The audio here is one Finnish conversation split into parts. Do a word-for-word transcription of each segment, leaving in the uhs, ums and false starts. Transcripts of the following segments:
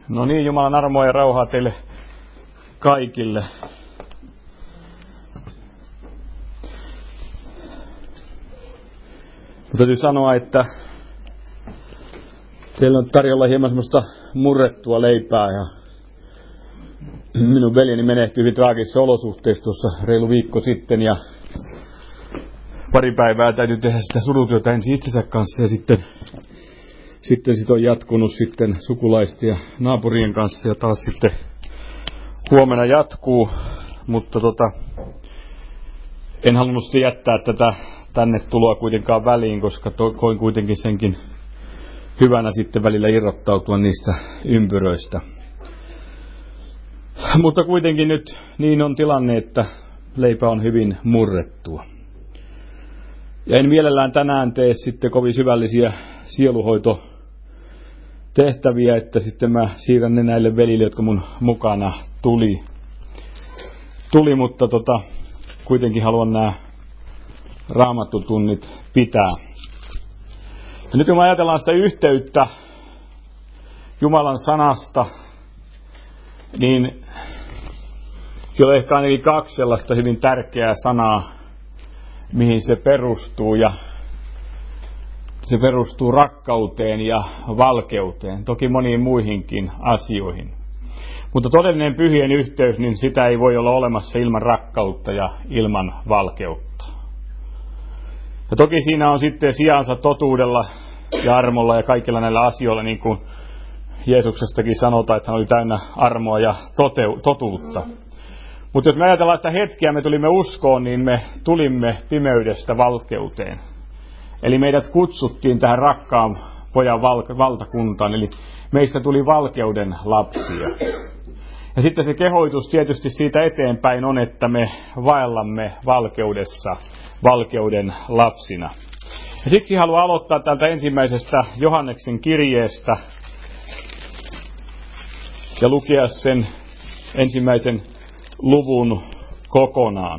No niin, Jumalan armoa ja rauhaa teille kaikille. Mutta täytyy sanoa, että siellä on tarjolla hieman semmoista murrettua leipää ja minun veljeni menehtyi hyvin traagisissa olosuhteissa tuossa reilu viikko sitten ja pari päivää täytyy tehdä sitä surutyötä ensin itsensä kanssa ja sitten Sitten sit on jatkunut sitten sukulaisten ja naapurien kanssa ja taas sitten huomenna jatkuu, mutta tota, en halunnut sitten jättää tätä tänne tuloa kuitenkaan väliin, koska to, koin kuitenkin senkin hyvänä sitten välillä irrottautua niistä ympyröistä. Mutta kuitenkin nyt niin on tilanne, että leipä on hyvin murrettua. Ja en mielellään tänään tee sitten kovin syvällisiä sieluhoito tehtäviä, että sitten mä siirrän ne näille velille, jotka mun mukana tuli. Tuli, mutta tota, kuitenkin haluan nämä raamattutunnit pitää. Ja nyt kun me ajatellaan sitä yhteyttä Jumalan sanasta, niin siellä on ehkä ainakin kaksi sellaista hyvin tärkeää sanaa, mihin se perustuu, ja se perustuu rakkauteen ja valkeuteen, toki moniin muihinkin asioihin. Mutta todellinen pyhien yhteys, niin sitä ei voi olla olemassa ilman rakkautta ja ilman valkeutta. Ja toki siinä on sitten sijansa totuudella ja armolla ja kaikilla näillä asioilla, niin kuin Jeesuksestakin sanotaan, että hän oli täynnä armoa ja toteu- totuutta. Mutta jos me ajatellaan sitä hetkeä, me tulimme uskoon, niin me tulimme pimeydestä valkeuteen. Eli meidät kutsuttiin tähän rakkaan pojan val- valtakuntaan, eli meistä tuli valkeuden lapsia. Ja sitten se kehoitus tietysti siitä eteenpäin on, että me vaellamme valkeudessa valkeuden lapsina. Ja siksi haluan aloittaa täältä ensimmäisestä Johanneksen kirjeestä ja lukea sen ensimmäisen luvun kokonaan.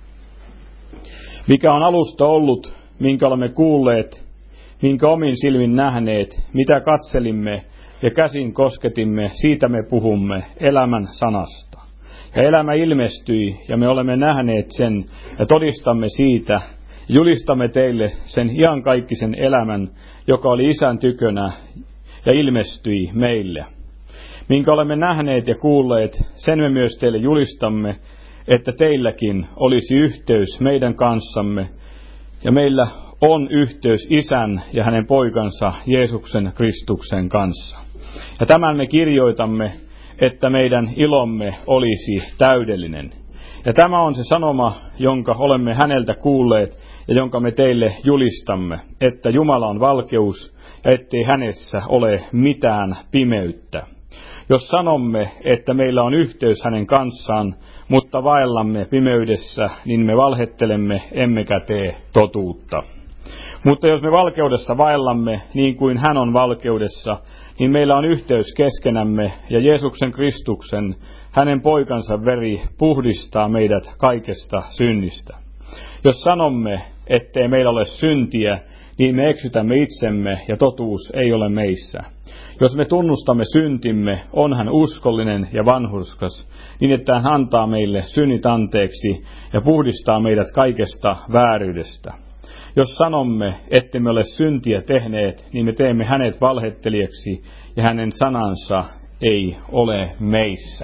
Mikä on alusta ollut, minkä olemme kuulleet, minkä omin silmin nähneet, mitä katselimme ja käsin kosketimme, siitä me puhumme elämän sanasta. Ja elämä ilmestyi, ja me olemme nähneet sen, ja todistamme siitä, julistamme teille sen iankaikkisen elämän, joka oli Isän tykönä, ja ilmestyi meille. Minkä olemme nähneet ja kuulleet, sen me myös teille julistamme, että teilläkin olisi yhteys meidän kanssamme, ja meillä on yhteys Isän ja hänen poikansa Jeesuksen Kristuksen kanssa. Ja tämän me kirjoitamme, että meidän ilomme olisi täydellinen. Ja tämä on se sanoma, jonka olemme häneltä kuulleet ja jonka me teille julistamme, että Jumala on valkeus ja ettei hänessä ole mitään pimeyttä. Jos sanomme, että meillä on yhteys hänen kanssaan, mutta vaellamme pimeydessä, niin me valhettelemme, emmekä tee totuutta. Mutta jos me valkeudessa vaellamme, niin kuin hän on valkeudessa, niin meillä on yhteys keskenämme, ja Jeesuksen Kristuksen, hänen poikansa veri, puhdistaa meidät kaikesta synnistä. Jos sanomme, ettei meillä ole syntiä, niin me eksytämme itsemme, ja totuus ei ole meissä. Jos me tunnustamme syntimme, on hän uskollinen ja vanhurskas, niin että hän antaa meille synnit anteeksi ja puhdistaa meidät kaikesta vääryydestä. Jos sanomme, ettemme ole syntiä tehneet, niin me teemme hänet valhettelijaksi ja hänen sanansa ei ole meissä.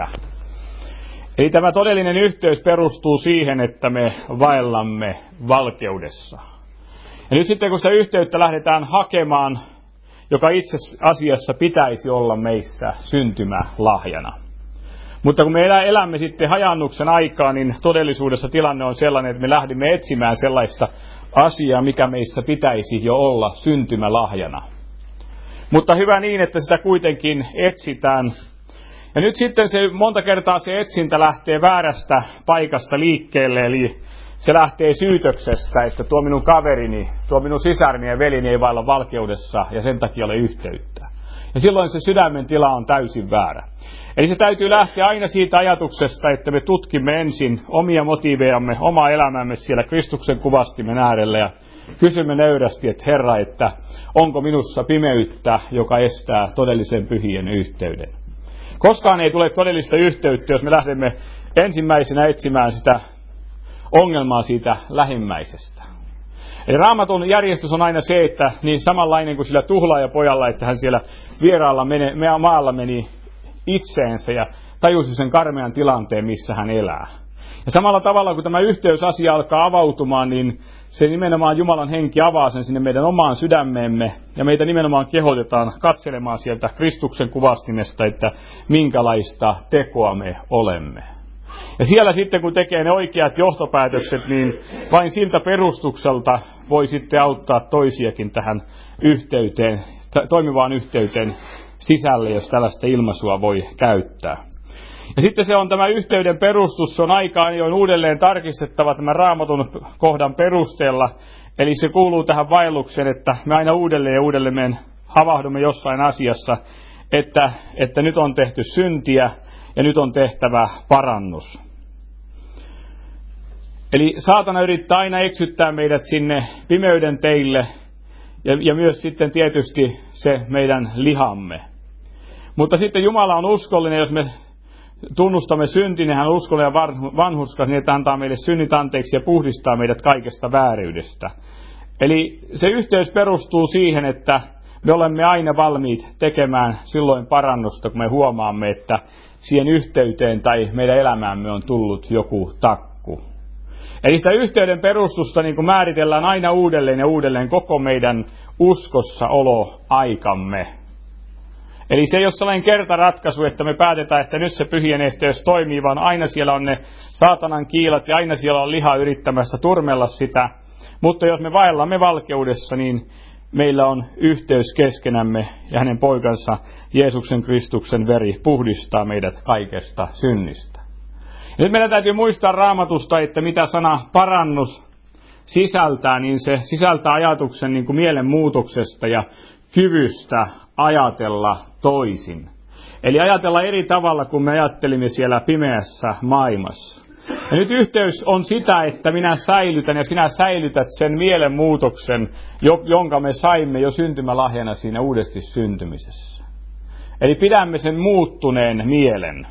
Eli tämä todellinen yhteys perustuu siihen, että me vaellamme valkeudessa. Ja nyt sitten kun sitä yhteyttä lähdetään hakemaan, joka itse asiassa pitäisi olla meissä syntymälahjana. Mutta kun me elämme sitten hajannuksen aikaa, niin todellisuudessa tilanne on sellainen, että me lähdimme etsimään sellaista asiaa, mikä meissä pitäisi jo olla syntymälahjana. Mutta hyvä niin, että sitä kuitenkin etsitään. Ja nyt sitten se monta kertaa se etsintä lähtee väärästä paikasta liikkeelle, eli se lähtee syytöksestä, että tuo minun kaverini, tuo minun sisarni ja velini ei vailla valkeudessa ja sen takia ole yhteyttä. Ja silloin se sydämen tila on täysin väärä. Eli se täytyy lähteä aina siitä ajatuksesta, että me tutkimme ensin omia motiivejamme, omaa elämämme siellä Kristuksen kuvastimen äärellä ja kysymme nöyrästi, että Herra, että onko minussa pimeyttä, joka estää todellisen pyhien yhteyden. Koskaan ei tule todellista yhteyttä, jos me lähdemme ensimmäisenä etsimään sitä ongelmaa siitä lähimmäisestä. Eli Raamatun järjestys on aina se, että niin samanlainen kuin sillä tuhlaajapojalla, että hän siellä vieraalla mene, maalla meni itseensä ja tajusi sen karmean tilanteen, missä hän elää. Ja samalla tavalla, kun tämä yhteysasia alkaa avautumaan, niin se nimenomaan Jumalan henki avaa sen sinne meidän omaan sydämeemme, ja meitä nimenomaan kehotetaan katselemaan sieltä Kristuksen kuvastimesta, että minkälaista tekoa me olemme. Ja siellä sitten, kun tekee ne oikeat johtopäätökset, niin vain siltä perustukselta voi sitten auttaa toisiakin tähän yhteyteen, toimivaan yhteyteen sisälle, jos tällaista ilmaisua voi käyttää. Ja sitten se on tämä yhteyden perustus, se on aika ajoin uudelleen tarkistettava tämän Raamatun kohdan perusteella. Eli se kuuluu tähän vaellukseen, että me aina uudelleen ja uudelleen havahdumme jossain asiassa, että, että nyt on tehty syntiä ja nyt on tehtävä parannus. Eli saatana yrittää aina eksyttää meidät sinne pimeyden teille ja, ja myös sitten tietysti se meidän lihamme. Mutta sitten Jumala on uskollinen, jos me tunnustamme syntin, hän on uskollinen ja vanhurskas, niin että antaa meille synnit anteeksi ja puhdistaa meidät kaikesta vääryydestä. Eli se yhteys perustuu siihen, että me olemme aina valmiit tekemään silloin parannusta, kun me huomaamme, että siihen yhteyteen tai meidän elämäämme on tullut joku takku. Eli sitä yhteyden perustusta niin kuin määritellään aina uudelleen ja uudelleen koko meidän uskossaoloaikamme. Eli se ei ole sellainen kertaratkaisu, että me päätetään, että nyt se pyhien yhteys toimii, vaan aina siellä on ne saatanan kiilat ja aina siellä on liha yrittämässä turmella sitä. Mutta jos me vaellamme valkeudessa, niin meillä on yhteys keskenämme ja hänen poikansa Jeesuksen Kristuksen veri puhdistaa meidät kaikesta synnistä. Ja nyt meidän täytyy muistaa Raamatusta, että mitä sana parannus sisältää, niin se sisältää ajatuksen niin kuin mielenmuutoksesta ja kyvystä ajatella toisin. Eli ajatella eri tavalla, kuin me ajattelimme siellä pimeässä maailmassa. Ja nyt yhteys on sitä, että minä säilytän ja sinä säilytät sen mielenmuutoksen, jonka me saimme jo syntymälahjana siinä uudesti syntymisessä. Eli pidämme sen muuttuneen mielen.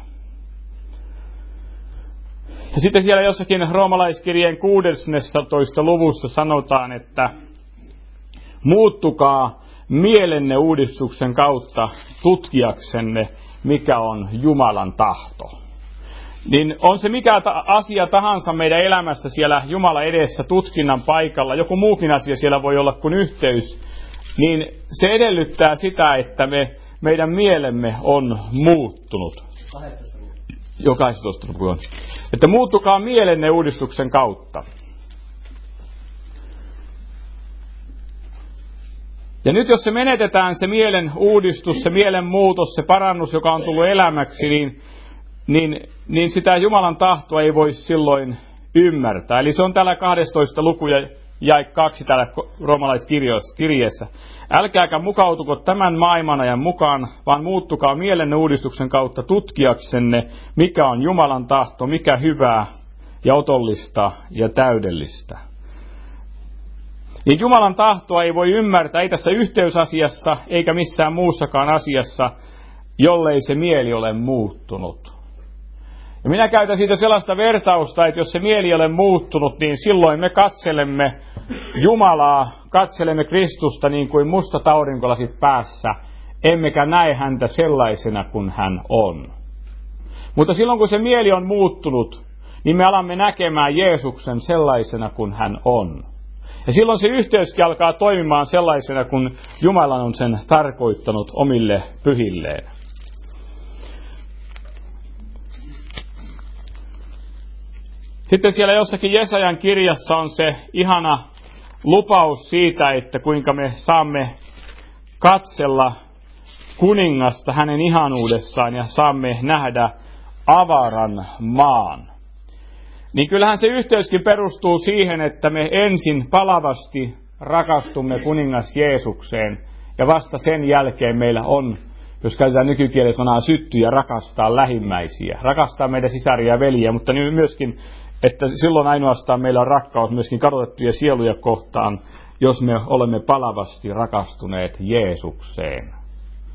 Ja sitten siellä jossakin roomalaiskirjeen kuudennessatoista luvussa sanotaan, että muuttukaa mielenne uudistuksen kautta tutkiaksenne, mikä on Jumalan tahto. Niin on se mikä ta- asia tahansa meidän elämässä siellä Jumala edessä tutkinnan paikalla, joku muukin asia siellä voi olla kuin yhteys, niin se edellyttää sitä, että me, meidän mielemme on muuttunut. Jokaisesta on. Että muuttukaa mielenne uudistuksen kautta. Ja nyt jos se menetetään se mielen uudistus, se mielen muutos, se parannus, joka on tullut elämäksi, niin, niin, niin sitä Jumalan tahtoa ei voi silloin ymmärtää. Eli se on täällä kahdestoista luku ja jae kaksi täällä roomalaiskirjeessä. Älkääkä mukautuko tämän maailmanajan mukaan, vaan muuttukaa mielenne uudistuksen kautta tutkiaksenne, mikä on Jumalan tahto, mikä hyvää ja otollista ja täydellistä. Niin Jumalan tahtoa ei voi ymmärtää, ei tässä yhteysasiassa eikä missään muussakaan asiassa, jollei se mieli ole muuttunut. Ja minä käytän siitä sellaista vertausta, että jos se mieli ei ole muuttunut, niin silloin me katselemme Jumalaa, katselemme Kristusta niin kuin mustat aurinkolasit päässä, emmekä näe häntä sellaisena kuin hän on. Mutta silloin kun se mieli on muuttunut, niin me alamme näkemään Jeesuksen sellaisena kuin hän on. Ja silloin se yhteyskin alkaa toimimaan sellaisena, kun Jumala on sen tarkoittanut omille pyhilleen. Sitten siellä jossakin Jesajan kirjassa on se ihana lupaus siitä, että kuinka me saamme katsella kuningasta hänen ihanuudessaan ja saamme nähdä avaran maan. Niin kyllähän se yhteyskin perustuu siihen, että me ensin palavasti rakastumme kuningas Jeesukseen ja vasta sen jälkeen meillä on, jos käytetään nykykielen sanaa, syttyjä rakastaa lähimmäisiä, rakastaa meidän sisaria ja veliä, mutta myöskin, että silloin ainoastaan meillä on rakkaus myöskin kadotettuja sieluja kohtaan, jos me olemme palavasti rakastuneet Jeesukseen.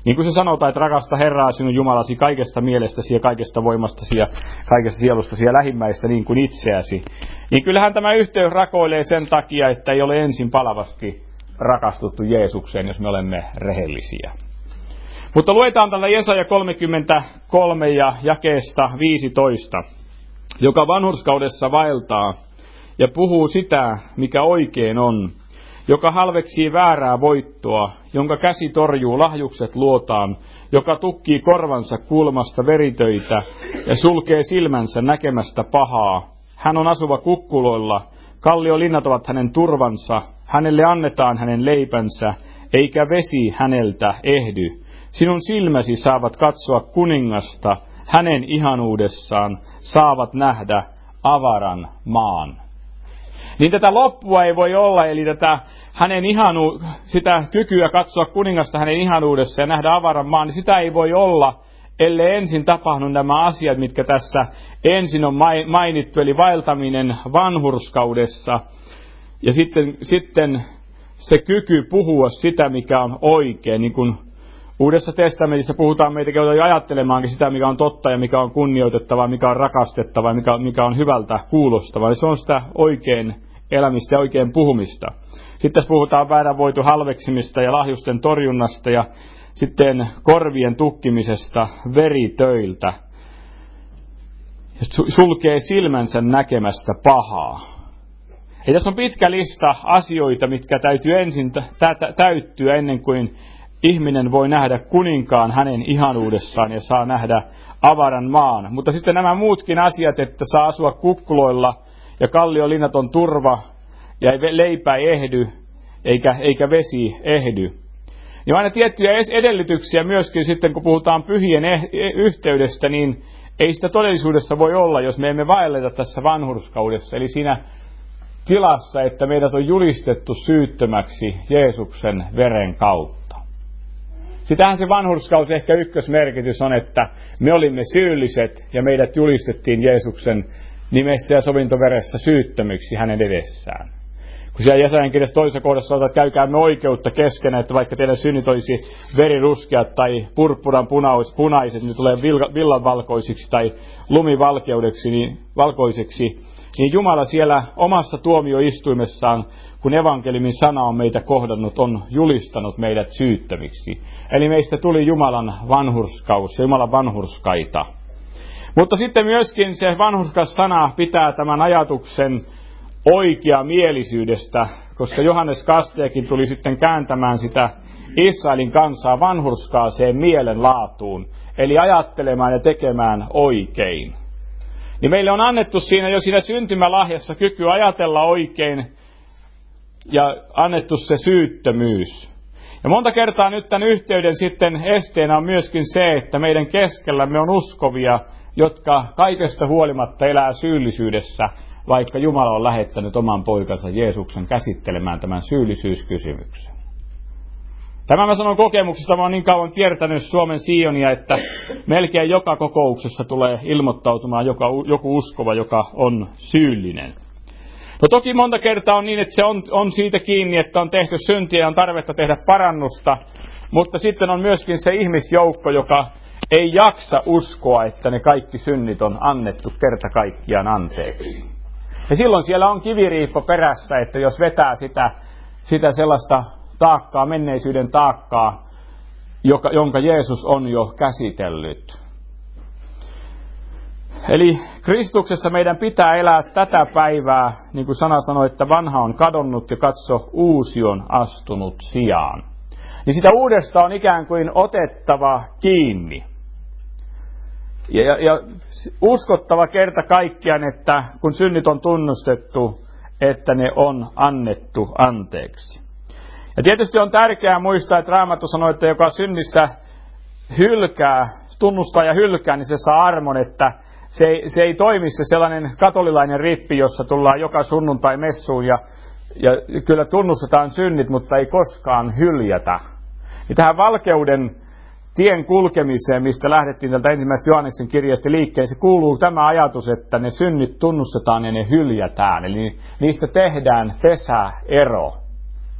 Niin kuin se sanotaan, että rakasta Herraa sinun Jumalasi kaikesta mielestäsi ja kaikesta voimastasi ja kaikesta sielustasi ja lähimmäistä niin kuin itseäsi. Niin kyllähän tämä yhteys rakoilee sen takia, että ei ole ensin palavasti rakastuttu Jeesukseen, jos me olemme rehellisiä. Mutta luetaan tällä Jesaja kolmekymmentäkolme ja jakeesta viisitoista, joka vanhurskaudessa vaeltaa ja puhuu sitä, mikä oikein on, joka halveksii väärää voittoa, jonka käsi torjuu lahjukset luotaan, joka tukkii korvansa kulmasta veritöitä ja sulkee silmänsä näkemästä pahaa. Hän on asuva kukkuloilla, kalliolinnat ovat hänen turvansa, hänelle annetaan hänen leipänsä, eikä vesi häneltä ehdy. Sinun silmäsi saavat katsoa kuningasta, hänen ihanuudessaan saavat nähdä avaran maan. Niin tätä loppua ei voi olla, eli tätä hänen ihanu, sitä kykyä katsoa kuningasta hänen ihanuudessa ja nähdä avaran maan, niin sitä ei voi olla, ellei ensin tapahdu nämä asiat, mitkä tässä ensin on mainittu, eli vaeltaminen vanhurskaudessa, ja sitten, sitten se kyky puhua sitä, mikä on oikein, niin kuin Uudessa testamentissa puhutaan meitä jo ajattelemaankin sitä, mikä on totta ja mikä on kunnioitettavaa, mikä on rakastettavaa, mikä, mikä on hyvältä kuulostavaa. Se on sitä oikein elämistä ja oikein puhumista. Sitten tässä puhutaan väärän voitu halveksimista ja lahjusten torjunnasta ja sitten korvien tukkimisesta veritöiltä. Sulkee silmänsä näkemästä pahaa. Ja tässä on pitkä lista asioita, mitkä täytyy ensin täyttyä ennen kuin ihminen voi nähdä kuninkaan hänen ihanuudessaan ja saa nähdä avaran maan. Mutta sitten nämä muutkin asiat, että saa asua kukkuloilla ja kalliolinnat on turva ja leipä ei ehdy eikä, eikä vesi ehdy. Niin aina tiettyjä edellytyksiä myöskin sitten, kun puhutaan pyhien yhteydestä, niin ei sitä todellisuudessa voi olla, jos me emme vaelleta tässä vanhurskaudessa. Eli siinä tilassa, että meidät on julistettu syyttömäksi Jeesuksen veren kautta. Sitähän se vanhurskaus ehkä ykkösmerkitys on, että me olimme syylliset ja meidät julistettiin Jeesuksen nimessä ja sovintoveressä syyttömiksi hänen edessään. Kun siellä Jesajan kirjassa toisessa kohdassa sanotaan, että käykäämme oikeutta keskenään, että vaikka teidän synnit olisi veriruskeat tai purppuran punaiset, niin tulee villanvalkoisiksi tai lumivalkeudeksi, niin, valkoiseksi, niin Jumala siellä omassa tuomioistuimessaan, kun evankeliumin sana on meitä kohdannut, on julistanut meidät syyttömiksi. Eli meistä tuli Jumalan vanhurskaus ja Jumalan vanhurskaita. Mutta sitten myöskin se vanhurskas sana pitää tämän ajatuksen oikeamielisyydestä, koska Johannes Kastajakin tuli sitten kääntämään sitä Israelin kansaa vanhurskaaseen mielenlaatuun, eli ajattelemaan ja tekemään oikein. Niin meille on annettu siinä jo siinä syntymälahjassa kyky ajatella oikein ja annettu se syyttömyys. Ja monta kertaa nyt tämän yhteyden sitten esteenä on myöskin se, että meidän keskellämme on uskovia, jotka kaikesta huolimatta elää syyllisyydessä, vaikka Jumala on lähettänyt oman poikansa Jeesuksen käsittelemään tämän syyllisyyskysymyksen. Tämä mä sanon kokemuksesta, mä oon niin kauan kiertänyt Suomen Sionia, että melkein joka kokouksessa tulee ilmoittautumaan joka, joku uskova, joka on syyllinen. No toki monta kertaa on niin, että se on, on siitä kiinni, että on tehty syntiä ja on tarvetta tehdä parannusta, mutta sitten on myöskin se ihmisjoukko, joka ei jaksa uskoa, että ne kaikki synnit on annettu kerta kaikkiaan anteeksi. Ja silloin siellä on kiviriippo perässä, että jos vetää sitä, sitä sellaista taakkaa, menneisyyden taakkaa, joka, jonka Jeesus on jo käsitellyt. Eli Kristuksessa meidän pitää elää tätä päivää, niin kuin sana sanoi, että vanha on kadonnut ja katso, uusi on astunut sijaan. Niin sitä uudesta on ikään kuin otettava kiinni. Ja, ja, ja uskottava kerta kaikkiaan, että kun synnit on tunnustettu, että ne on annettu anteeksi. Ja tietysti on tärkeää muistaa, että Raamattu sanoo, että joka synnissä hylkää, tunnustaa ja hylkää, niin se saa armon, että se ei, se ei toimi se sellainen katolilainen rippi, jossa tullaan joka sunnuntai messuun ja, ja kyllä tunnustetaan synnit, mutta ei koskaan hyljätä. Ja tähän valkeuden tien kulkemiseen, mistä lähdettiin tältä ensimmäistä Johanneksen kirjasta liikkeen, se kuuluu tämä ajatus, että ne synnit tunnustetaan ja ne hyljätään. Eli niistä tehdään pesäero.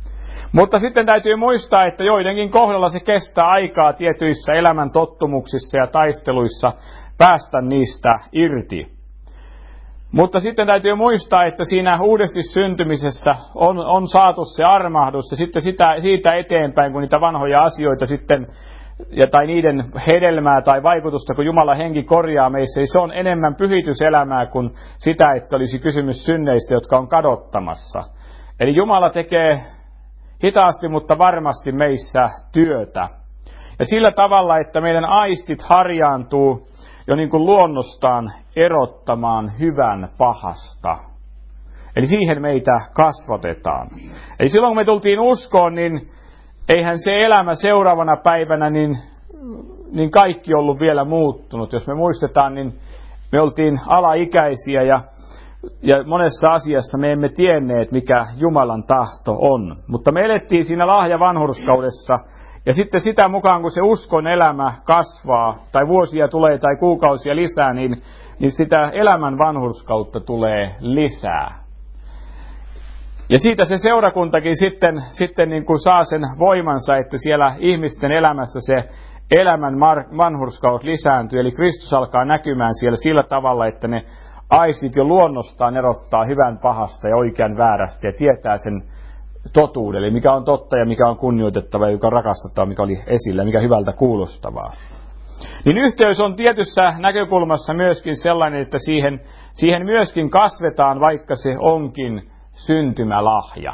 Mutta sitten täytyy muistaa, että joidenkin kohdalla se kestää aikaa tietyissä elämän tottumuksissa ja taisteluissa päästä niistä irti. Mutta sitten täytyy muistaa, että siinä uudesti syntymisessä on, on saatu se armahdus ja sitten sitä, siitä eteenpäin, kun niitä vanhoja asioita sitten, ja, tai niiden hedelmää tai vaikutusta, kun Jumalan henki korjaa meissä, se on enemmän pyhityselämää kuin sitä, että olisi kysymys synneistä, jotka on kadottamassa. Eli Jumala tekee hitaasti, mutta varmasti meissä työtä. Ja sillä tavalla, että meidän aistit harjaantuu jo niin kuin luonnostaan erottamaan hyvän pahasta. Eli siihen meitä kasvatetaan. Eli silloin kun me tultiin uskoon, niin eihän se elämä seuraavana päivänä, niin, niin kaikki ollut vielä muuttunut. Jos me muistetaan, niin me oltiin alaikäisiä ja, ja monessa asiassa me emme tienneet, mikä Jumalan tahto on. Mutta me elettiin siinä lahja vanhurskaudessa. Ja sitten sitä mukaan, kun se uskon elämä kasvaa, tai vuosia tulee tai kuukausia lisää, niin, niin sitä elämän vanhurskautta tulee lisää. Ja siitä se seurakuntakin sitten, sitten niin kuin saa sen voimansa, että siellä ihmisten elämässä se elämän vanhurskaus lisääntyy. Eli Kristus alkaa näkymään siellä sillä tavalla, että ne aistit jo luonnostaan erottaa hyvän pahasta ja oikean väärästä ja tietää sen totuuden, eli mikä on totta ja mikä on kunnioitettava ja mikä on rakastettava, mikä oli esillä, mikä hyvältä kuulostavaa. Niin yhteys on tietyssä näkökulmassa myöskin sellainen, että siihen, siihen myöskin kasvetaan, vaikka se onkin syntymälahja.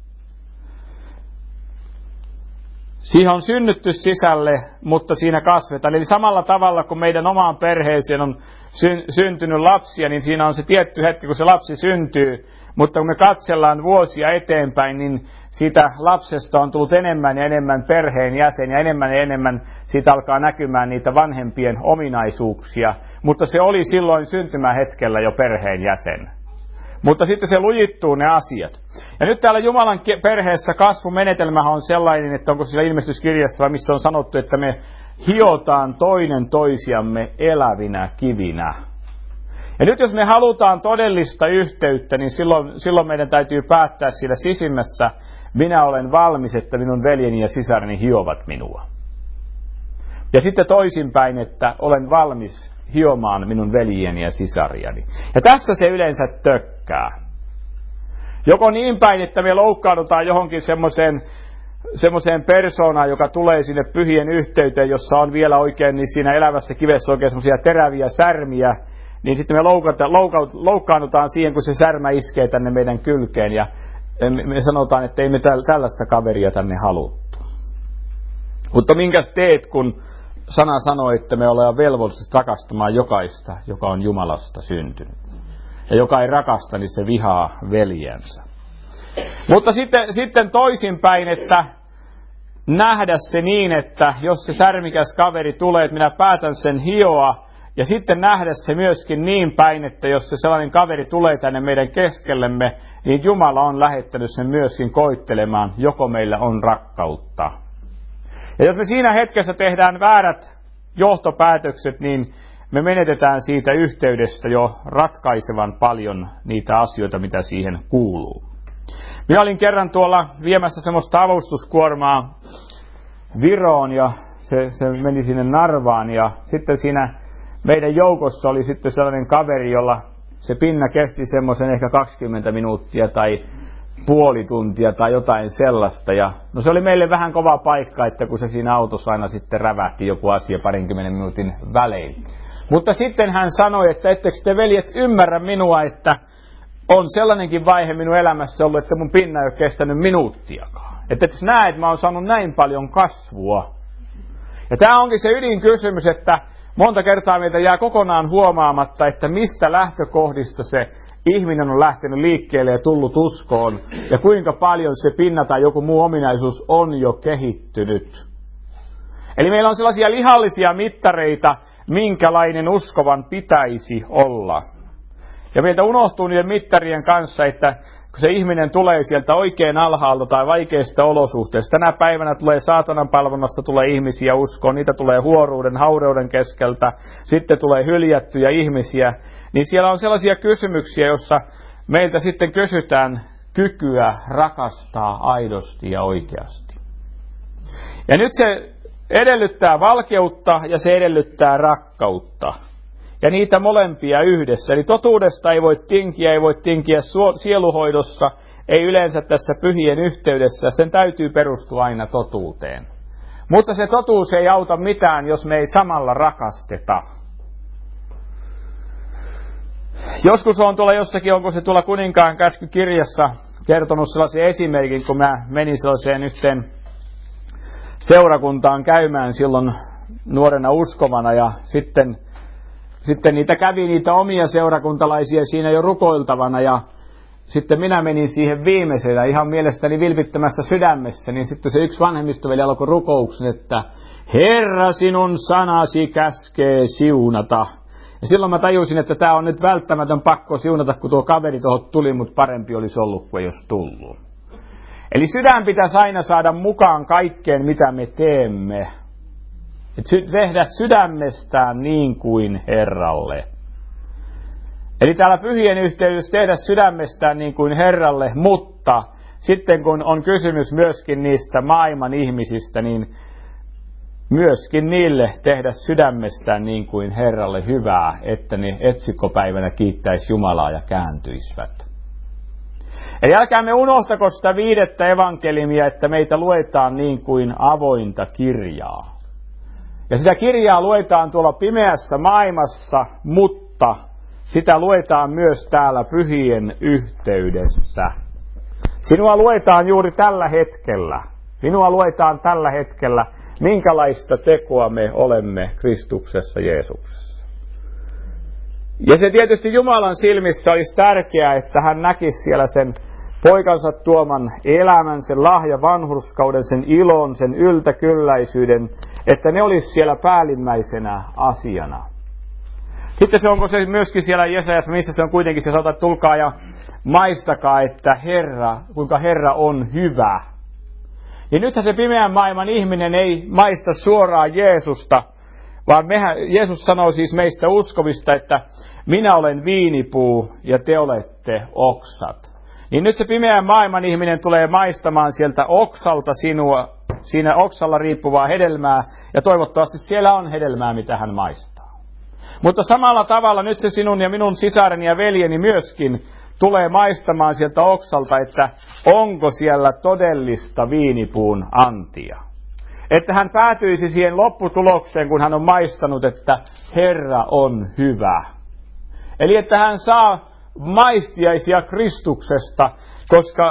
Siihen on synnytty sisälle, mutta siinä kasvetaan. Eli samalla tavalla kuin meidän omaan perheeseen on sy- syntynyt lapsia, niin siinä on se tietty hetki, kun se lapsi syntyy. Mutta kun me katsellaan vuosia eteenpäin, niin siitä lapsesta on tullut enemmän ja enemmän perheen jäsen ja enemmän ja enemmän siitä alkaa näkymään niitä vanhempien ominaisuuksia. Mutta se oli silloin syntymähetkellä jo perheen jäsen. Mutta sitten se lujittuu ne asiat. Ja nyt täällä Jumalan perheessä kasvumenetelmähän on sellainen, että onko siellä ilmestyskirjassa vai missä on sanottu, että me hiotaan toinen toisiamme elävinä kivinä. Ja nyt jos me halutaan todellista yhteyttä, niin silloin, silloin meidän täytyy päättää siellä sisimmässä, minä olen valmis, että minun veljeni ja sisareni hiovat minua. Ja sitten toisinpäin, että olen valmis hiomaan minun veljeni ja sisariani. Ja tässä se yleensä tökkää. Joko niin päin, että me loukkaannutaan johonkin semmoiseen semmoiseen persoonaan, joka tulee sinne pyhien yhteyteen, jossa on vielä oikein, niin siinä elävässä kivessä oikein semmoisia teräviä särmiä, niin sitten me loukata, louka, loukkaannutaan siihen, kun se särmä iskee tänne meidän kylkeen, ja me sanotaan, että ei me tällaista kaveria tänne haluttu. Mutta minkäs teet, kun sana sanoo, että me ollaan velvollisesti rakastamaan jokaista, joka on Jumalasta syntynyt. Ja joka ei rakasta, niin se vihaa veljensä. Mutta sitten, sitten toisinpäin, että nähdä se niin, että jos se särmikäs kaveri tulee, että minä päätän sen hioa, ja sitten nähdä se myöskin niin päin, että jos se sellainen kaveri tulee tänne meidän keskellemme, niin Jumala on lähettänyt sen myöskin koittelemaan, joko meillä on rakkautta. Ja jos me siinä hetkessä tehdään väärät johtopäätökset, niin me menetetään siitä yhteydestä jo ratkaisevan paljon niitä asioita, mitä siihen kuuluu. Minä olin kerran tuolla viemässä semmoista avustuskuormaa Viroon ja se, se meni sinne Narvaan ja sitten siinä meidän joukossa oli sitten sellainen kaveri, jolla se pinna kesti semmoisen ehkä kaksikymmentä minuuttia tai puoli tuntia tai jotain sellaista. Ja, no se oli meille vähän kova paikka, että kun se siinä autossa aina sitten rävähti joku asia parinkymmenen minuutin välein. Mutta sitten hän sanoi, että ettekö te veljet ymmärrä minua, että on sellainenkin vaihe minun elämässä ollut, että mun pinna ei ole kestänyt minuuttiakaan. Että et näet, että mä oon saanut näin paljon kasvua. Ja tämä onkin se ydinkysymys, että monta kertaa meiltä jää kokonaan huomaamatta, että mistä lähtökohdista se ihminen on lähtenyt liikkeelle ja tullut uskoon. Ja kuinka paljon se pinna tai joku muu ominaisuus on jo kehittynyt. Eli meillä on sellaisia lihallisia mittareita, minkälainen uskovan pitäisi olla. Ja meiltä unohtuu niiden mittarien kanssa, että kun se ihminen tulee sieltä oikein alhaalta tai vaikeista olosuhteista, tänä päivänä tulee saatanan palvonnasta, tulee ihmisiä uskoon, niitä tulee huoruuden, haureuden keskeltä, sitten tulee hyljättyjä ihmisiä, niin siellä on sellaisia kysymyksiä, joissa meiltä sitten kysytään kykyä rakastaa aidosti ja oikeasti. Ja nyt se edellyttää valkeutta ja se edellyttää rakkautta. Ja niitä molempia yhdessä. Eli totuudesta ei voi tinkiä, ei voi tinkiä sieluhoidossa, ei yleensä tässä pyhien yhteydessä. Sen täytyy perustua aina totuuteen. Mutta se totuus ei auta mitään, jos me ei samalla rakasteta. Joskus on tuolla jossakin, onko se tuolla Kuninkaan käskykirjassa kertonut sellaisen esimerkin, kun mä menin sellaiseen yhteen seurakuntaan käymään silloin nuorena uskovana ja sitten, sitten niitä kävi niitä omia seurakuntalaisia siinä jo rukoiltavana ja sitten minä menin siihen viimeisenä ihan mielestäni vilpittömässä sydämessä, niin sitten se yksi vanhemmistoveli alkoi rukouksen, että Herra sinun sanasi käskee siunata. Ja silloin mä tajusin, että tämä on nyt välttämätön pakko siunata, kun tuo kaveri tuohon tuli, mutta parempi olisi ollut, kuin ei olisi tullut. Eli sydän pitäisi aina saada mukaan kaikkeen, mitä me teemme. Et tehdä sydämestään niin kuin Herralle. Eli täällä pyhien yhteydessä tehdä sydämestään niin kuin Herralle, mutta sitten kun on kysymys myöskin niistä maailman ihmisistä, niin myöskin niille tehdä sydämestään niin kuin Herralle hyvää, että ne etsikkopäivänä kiittäisi Jumalaa ja kääntyisivät. Eli älkäämme unohtako sitä viidettä evankeliumia, että meitä luetaan niin kuin avointa kirjaa. Ja sitä kirjaa luetaan tuolla pimeässä maailmassa, mutta sitä luetaan myös täällä pyhien yhteydessä. Sinua luetaan juuri tällä hetkellä. Minua luetaan tällä hetkellä, minkälaista tekoa me olemme Kristuksessa Jeesuksessa. Ja se tietysti Jumalan silmissä olisi tärkeää, että hän näkisi siellä sen poikansa tuoman elämän, sen lahja vanhurskauden, sen ilon, sen yltäkylläisyyden, että ne olisi siellä päällimmäisenä asiana. Sitten se onko se myöskin siellä Jesajassa, missä se on kuitenkin se sanotaan, että tulkaa ja maistakaa, että Herra, kuinka Herra on hyvä. Ja nythän se pimeän maailman ihminen ei maista suoraan Jeesusta, vaan mehän, Jeesus sanoo siis meistä uskovista, että minä olen viinipuu ja te olette oksat. Niin nyt se pimeän maailman ihminen tulee maistamaan sieltä oksalta sinua, siinä oksalla riippuvaa hedelmää, ja toivottavasti siellä on hedelmää, mitä hän maistaa. Mutta samalla tavalla nyt se sinun ja minun sisareni ja veljeni myöskin tulee maistamaan sieltä oksalta, että onko siellä todellista viinipuun antia. Että hän päätyisi siihen lopputulokseen, kun hän on maistanut, että Herra on hyvä. Eli että hän saa maistiaisia Kristuksesta, koska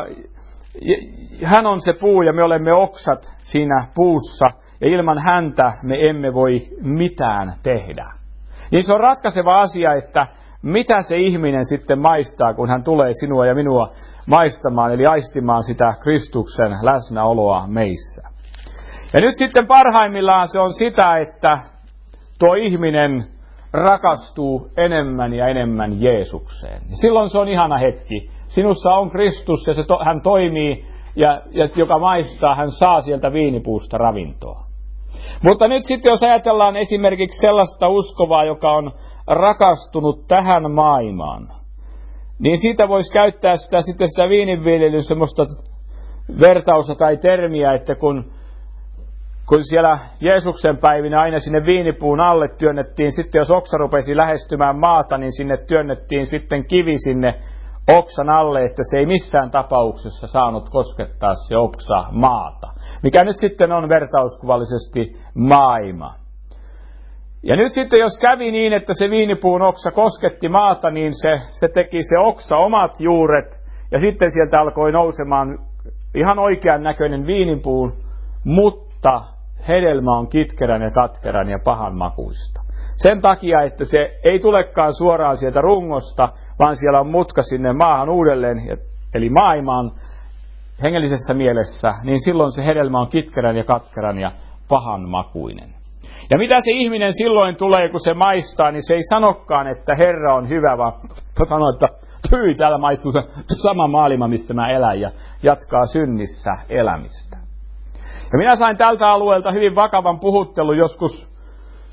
hän on se puu ja me olemme oksat siinä puussa, ja ilman häntä me emme voi mitään tehdä. Niin se on ratkaiseva asia, että mitä se ihminen sitten maistaa, kun hän tulee sinua ja minua maistamaan, eli aistimaan sitä Kristuksen läsnäoloa meissä. Ja nyt sitten parhaimmillaan se on sitä, että tuo ihminen rakastuu enemmän ja enemmän Jeesukseen. Ja silloin se on ihana hetki. Sinussa on Kristus ja se to, hän toimii, ja, ja joka maistaa, hän saa sieltä viinipuusta ravintoa. Mutta nyt sitten jos ajatellaan esimerkiksi sellaista uskovaa, joka on rakastunut tähän maailmaan, niin siitä voisi käyttää sitä, sitten sitä viininviljelyn semmoista vertausta tai termiä, että kun, kun siellä Jeesuksen päivinä aina sinne viinipuun alle työnnettiin, sitten jos oksa rupesi lähestymään maata, niin sinne työnnettiin sitten kivi sinne oksan alle, että se ei missään tapauksessa saanut koskettaa se oksa maata. Mikä nyt sitten on vertauskuvallisesti maailma. Ja nyt sitten jos kävi niin, että se viinipuun oksa kosketti maata, niin se, se teki se oksa omat juuret, ja sitten sieltä alkoi nousemaan ihan oikean näköinen viinipuu, mutta hedelmä on kitkerän ja katkeran ja pahan makuista. Sen takia, että se ei tulekaan suoraan sieltä rungosta, vaan siellä on mutka sinne maahan uudelleen, eli maailmaan hengellisessä mielessä, niin silloin se hedelmä on kitkerän ja katkeran ja pahan makuinen. Ja mitä se ihminen silloin tulee, kun se maistaa, niin se ei sanokaan, että Herra on hyvä, vaan sanoo, että tyy, täällä maistuu se sama maailma, missä mä elän, ja jatkaa synnissä elämistä. Ja minä sain tältä alueelta hyvin vakavan puhuttelun joskus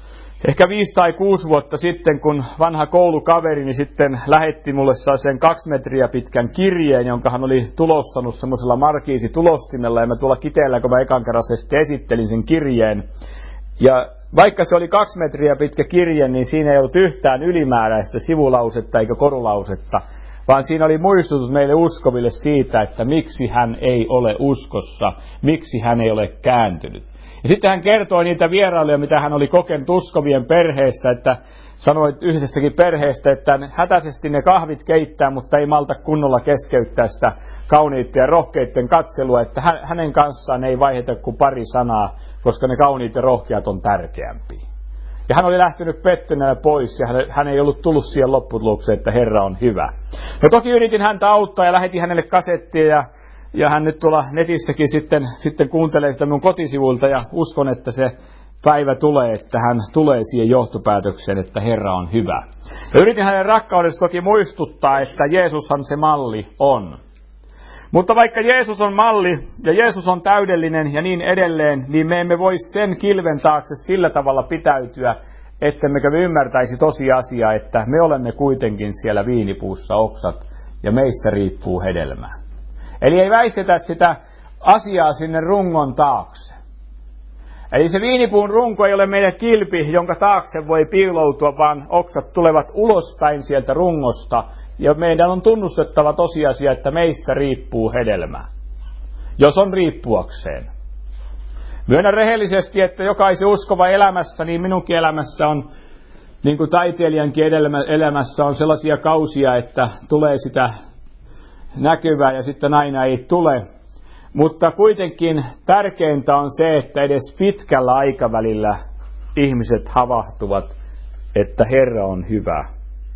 ehkä viisi tai kuusi vuotta sitten, kun vanha koulukaverini sitten lähetti mulle sen kaksi metriä pitkän kirjeen, jonka hän oli tulostanut semmoisella markiisitulostimella, ja mä tuolla Kiteellä, kun mä ekan kerran sitten esittelin sen kirjeen. Ja vaikka se oli kaksi metriä pitkä kirje, niin siinä ei ollut yhtään ylimääräistä sivulausetta eikä korulausetta, vaan siinä oli muistutus meille uskoville siitä, että miksi hän ei ole uskossa, miksi hän ei ole kääntynyt. Ja sitten hän kertoi niitä vierailuja, mitä hän oli kokenut uskovien perheessä, että sanoi yhdestäkin perheestä, että hätäisesti ne kahvit keittää, mutta ei malta kunnolla keskeyttää sitä kauniitten ja rohkeiden katselua, että hänen kanssaan ei vaiheta kuin pari sanaa, koska ne kauniit ja rohkeat on tärkeämpiä. Ja hän oli lähtenyt pettyneenä pois, ja hän, hän ei ollut tullut siihen lopputulokseen, että Herra on hyvä. No toki yritin häntä auttaa ja lähetin hänelle kasettia, ja, ja hän nyt tuolla netissäkin sitten, sitten kuuntelee sitä minun kotisivuilta, ja uskon, että se päivä tulee, että hän tulee siihen johtopäätökseen, että Herra on hyvä. Ja yritin hänen rakkaudesta toki muistuttaa, että Jeesushan se malli on. Mutta vaikka Jeesus on malli ja Jeesus on täydellinen ja niin edelleen, niin me emme voi sen kilven taakse sillä tavalla pitäytyä, ettemmekö me ymmärtäisi tosiasiaa, että me olemme kuitenkin siellä viinipuussa oksat ja meissä riippuu hedelmä. Eli ei väistetä sitä asiaa sinne rungon taakse. Eli se viinipuun runko ei ole meidän kilpi, jonka taakse voi piiloutua, vaan oksat tulevat ulospäin sieltä rungosta. Ja meidän on tunnustettava tosiasia, että meissä riippuu hedelmä, jos on riippuakseen. Myönnän rehellisesti, että jokaisen uskova elämässä, niin minunkin elämässä on, niin kuin taiteilijankin elämässä on sellaisia kausia, että tulee sitä näkyvää ja sitten aina ei tule. Mutta kuitenkin tärkeintä on se, että edes pitkällä aikavälillä ihmiset havahtuvat, että Herra on hyvä.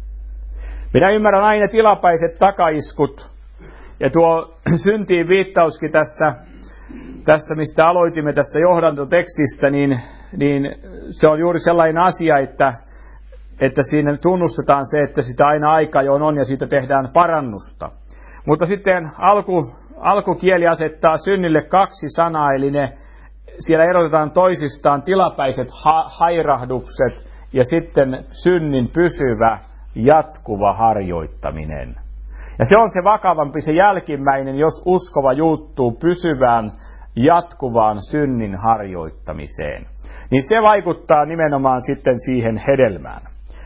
Minä ymmärrän aina tilapäiset takaiskut, ja tuo syntiin viittauskin tässä, tässä mistä aloitimme tästä johdantotekstissä, niin, niin se on juuri sellainen asia, että, että siinä tunnustetaan se, että sitä aina aika jo on ja siitä tehdään parannusta. Mutta sitten alku, alkukieli asettaa synnille kaksi sanaa, eli ne, siellä erotetaan toisistaan tilapäiset ha- hairahdukset ja sitten synnin pysyvä jatkuva harjoittaminen. Ja se on se vakavampi, se jälkimmäinen, jos uskova juuttuu pysyvään, jatkuvaan synnin harjoittamiseen. Niin se vaikuttaa nimenomaan sitten siihen hedelmään.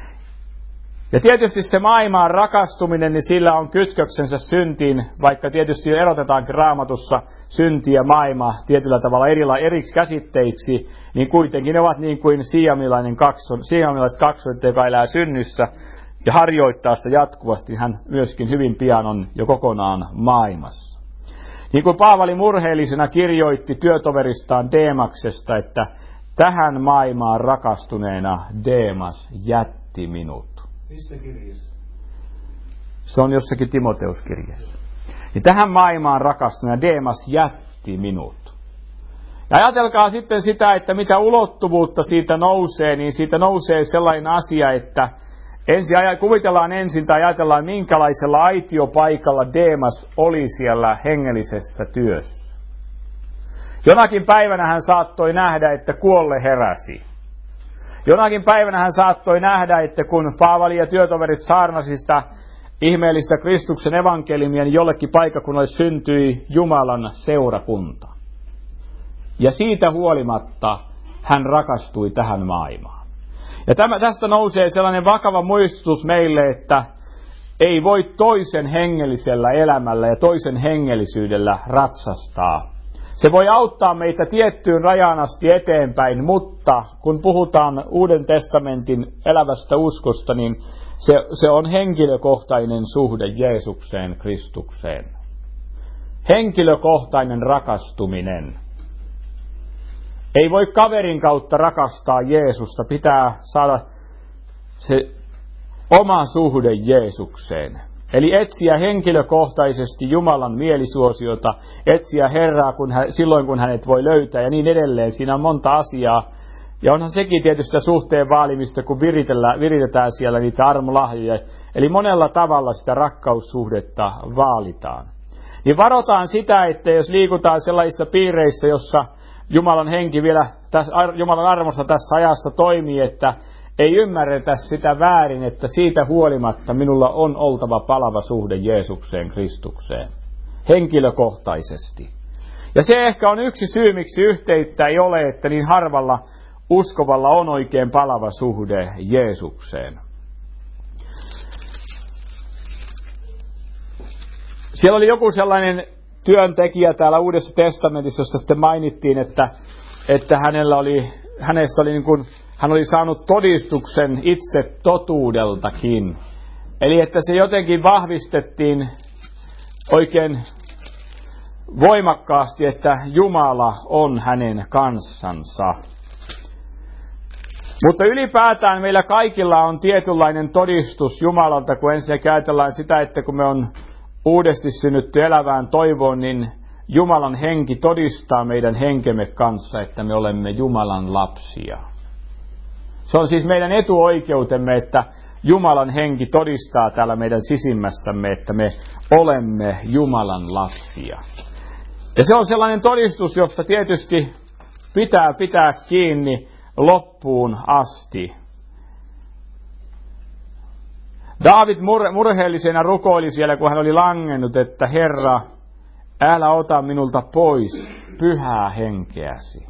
Ja tietysti se maailmaan rakastuminen, niin sillä on kytköksensä syntiin, vaikka tietysti erotetaankin Raamatussa synti ja maailma tietyllä tavalla erila, eriksi käsitteiksi, niin kuitenkin ne ovat niin kuin siamilaiset kakson, siamilaiset kaksoiset, joka elää synnyssä, ja harjoittaa sitä jatkuvasti, hän myöskin hyvin pian on jo kokonaan maailmassa. Niin kuin Paavali murheellisena kirjoitti työtoveristaan Deemaksesta, että tähän maailmaan rakastuneena Deemas jätti minut. Missä kirjassa? Se on jossakin Timoteuskirjassa. Niin tähän maailmaan rakastuneena Deemas jätti minut. Ja ajatelkaa sitten sitä, että mitä ulottuvuutta siitä nousee, niin siitä nousee sellainen asia, että ensin kuvitellaan ensin tai ajatellaan, minkälaisella aitiopaikalla Deemas oli siellä hengellisessä työssä. Jonakin päivänä hän saattoi nähdä, että kuolle heräsi. Jonakin päivänä hän saattoi nähdä, että kun Paavali ja työtoverit saarnasi sitä ihmeellistä Kristuksen evankeliumia, niin jollekin paikkakunnalle syntyi Jumalan seurakunta. Ja siitä huolimatta hän rakastui tähän maailmaan. Ja tämä, tästä nousee sellainen vakava muistutus meille, että ei voi toisen hengellisellä elämällä ja toisen hengellisyydellä ratsastaa. Se voi auttaa meitä tiettyyn rajaan asti eteenpäin, mutta kun puhutaan Uuden testamentin elävästä uskosta, niin se, se on henkilökohtainen suhde Jeesukseen, Kristukseen. Henkilökohtainen rakastuminen. Ei voi kaverin kautta rakastaa Jeesusta, pitää saada se oma suhde Jeesukseen. Eli etsiä henkilökohtaisesti Jumalan mielisuosiota, etsiä Herraa kun hän, silloin, kun hänet voi löytää ja niin edelleen. Siinä on monta asiaa. Ja onhan sekin tietysti suhteen vaalimista, kun viritetään siellä niitä armolahjoja. Eli monella tavalla sitä rakkaussuhdetta vaalitaan. Niin varotaan sitä, että jos liikutaan sellaisissa piireissä, jossa Jumalan henki vielä, Jumalan armossa tässä ajassa toimii, että ei ymmärretä sitä väärin, että siitä huolimatta minulla on oltava palava suhde Jeesukseen, Kristukseen. Henkilökohtaisesti. Ja se ehkä on yksi syy, miksi yhteyttä ei ole, että niin harvalla uskovalla on oikein palava suhde Jeesukseen. Siellä oli joku sellainen työntekijä täällä Uudessa testamentissa, josta sitten mainittiin, että, että hänellä oli, hänestä oli niin kuin, hän oli saanut todistuksen itse totuudeltakin. Eli että se jotenkin vahvistettiin oikein voimakkaasti, että Jumala on hänen kanssansa. Mutta ylipäätään meillä kaikilla on tietynlainen todistus Jumalalta, kun ensinnäkin ajatellaan sitä, että kun me on uudesti synnytty elävään toivoon, niin Jumalan henki todistaa meidän henkemme kanssa, että me olemme Jumalan lapsia. Se on siis meidän etuoikeutemme, että Jumalan henki todistaa täällä meidän sisimmässämme, että me olemme Jumalan lapsia. Ja se on sellainen todistus, josta tietysti pitää pitää kiinni loppuun asti. Daavid murheellisena rukoili siellä, kun hän oli langennut, että Herra, älä ota minulta pois pyhää henkeäsi.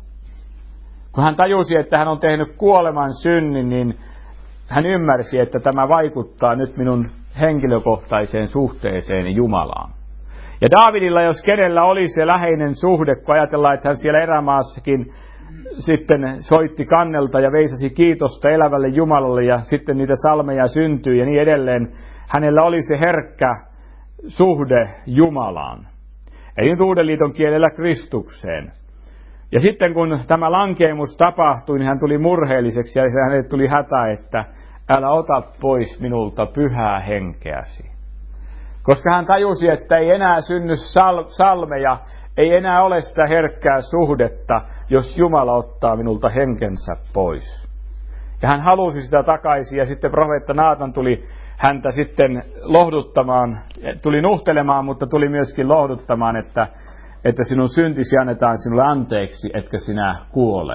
Kun hän tajusi, että hän on tehnyt kuoleman synnin, niin hän ymmärsi, että tämä vaikuttaa nyt minun henkilökohtaiseen suhteeseeni Jumalaan. Ja Daavidilla, jos kenellä oli se läheinen suhde, kun ajatellaan, että hän siellä erämaassakin sitten soitti kannelta ja veisasi kiitosta elävälle Jumalalle ja sitten niitä salmeja syntyi ja niin edelleen. Hänellä oli se herkkä suhde Jumalaan. Eli nyt Uuden liiton kielellä Kristukseen. Ja sitten kun tämä lankeemus tapahtui, niin hän tuli murheelliseksi ja hänelle tuli hätä, että älä ota pois minulta pyhää henkeäsi. Koska hän tajusi, että ei enää synny sal- salmeja, ei enää ole sitä herkkää suhdetta, jos Jumala ottaa minulta henkensä pois. Ja hän halusi sitä takaisin ja sitten profeetta Naatan tuli häntä sitten lohduttamaan, tuli nuhtelemaan, mutta tuli myöskin lohduttamaan, että, että sinun syntisi annetaan sinulle anteeksi, etkä sinä kuole.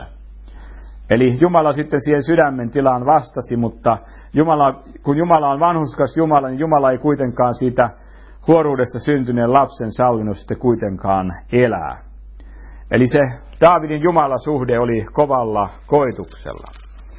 Eli Jumala sitten siihen sydämen tilaan vastasi, mutta Jumala, kun Jumala on vanhurskas Jumala, niin Jumala ei kuitenkaan siitä huoruudesta syntyneen lapsen sallinut sitten kuitenkaan elää. Eli se Daavidin Jumalasuhde oli kovalla koetuksella.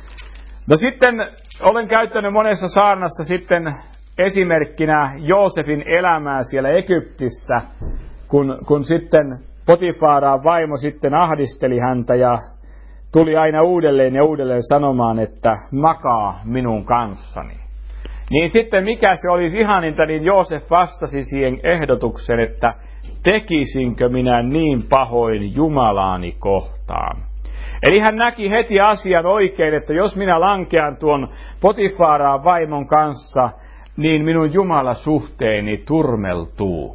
No sitten olen käyttänyt monessa saarnassa sitten esimerkkinä Joosefin elämää siellä Egyptissä, kun, kun sitten Potifaraan vaimo sitten ahdisteli häntä ja tuli aina uudelleen ja uudelleen sanomaan, että makaa minun kanssani. Niin sitten mikä se olisi ihaninta, niin Joosef vastasi siihen ehdotukseen, että tekisinkö minä niin pahoin Jumalaani kohtaan. Eli hän näki heti asian oikein, että jos minä lankean tuon Potifaraan vaimon kanssa, niin minun Jumalasuhteeni turmeltuu.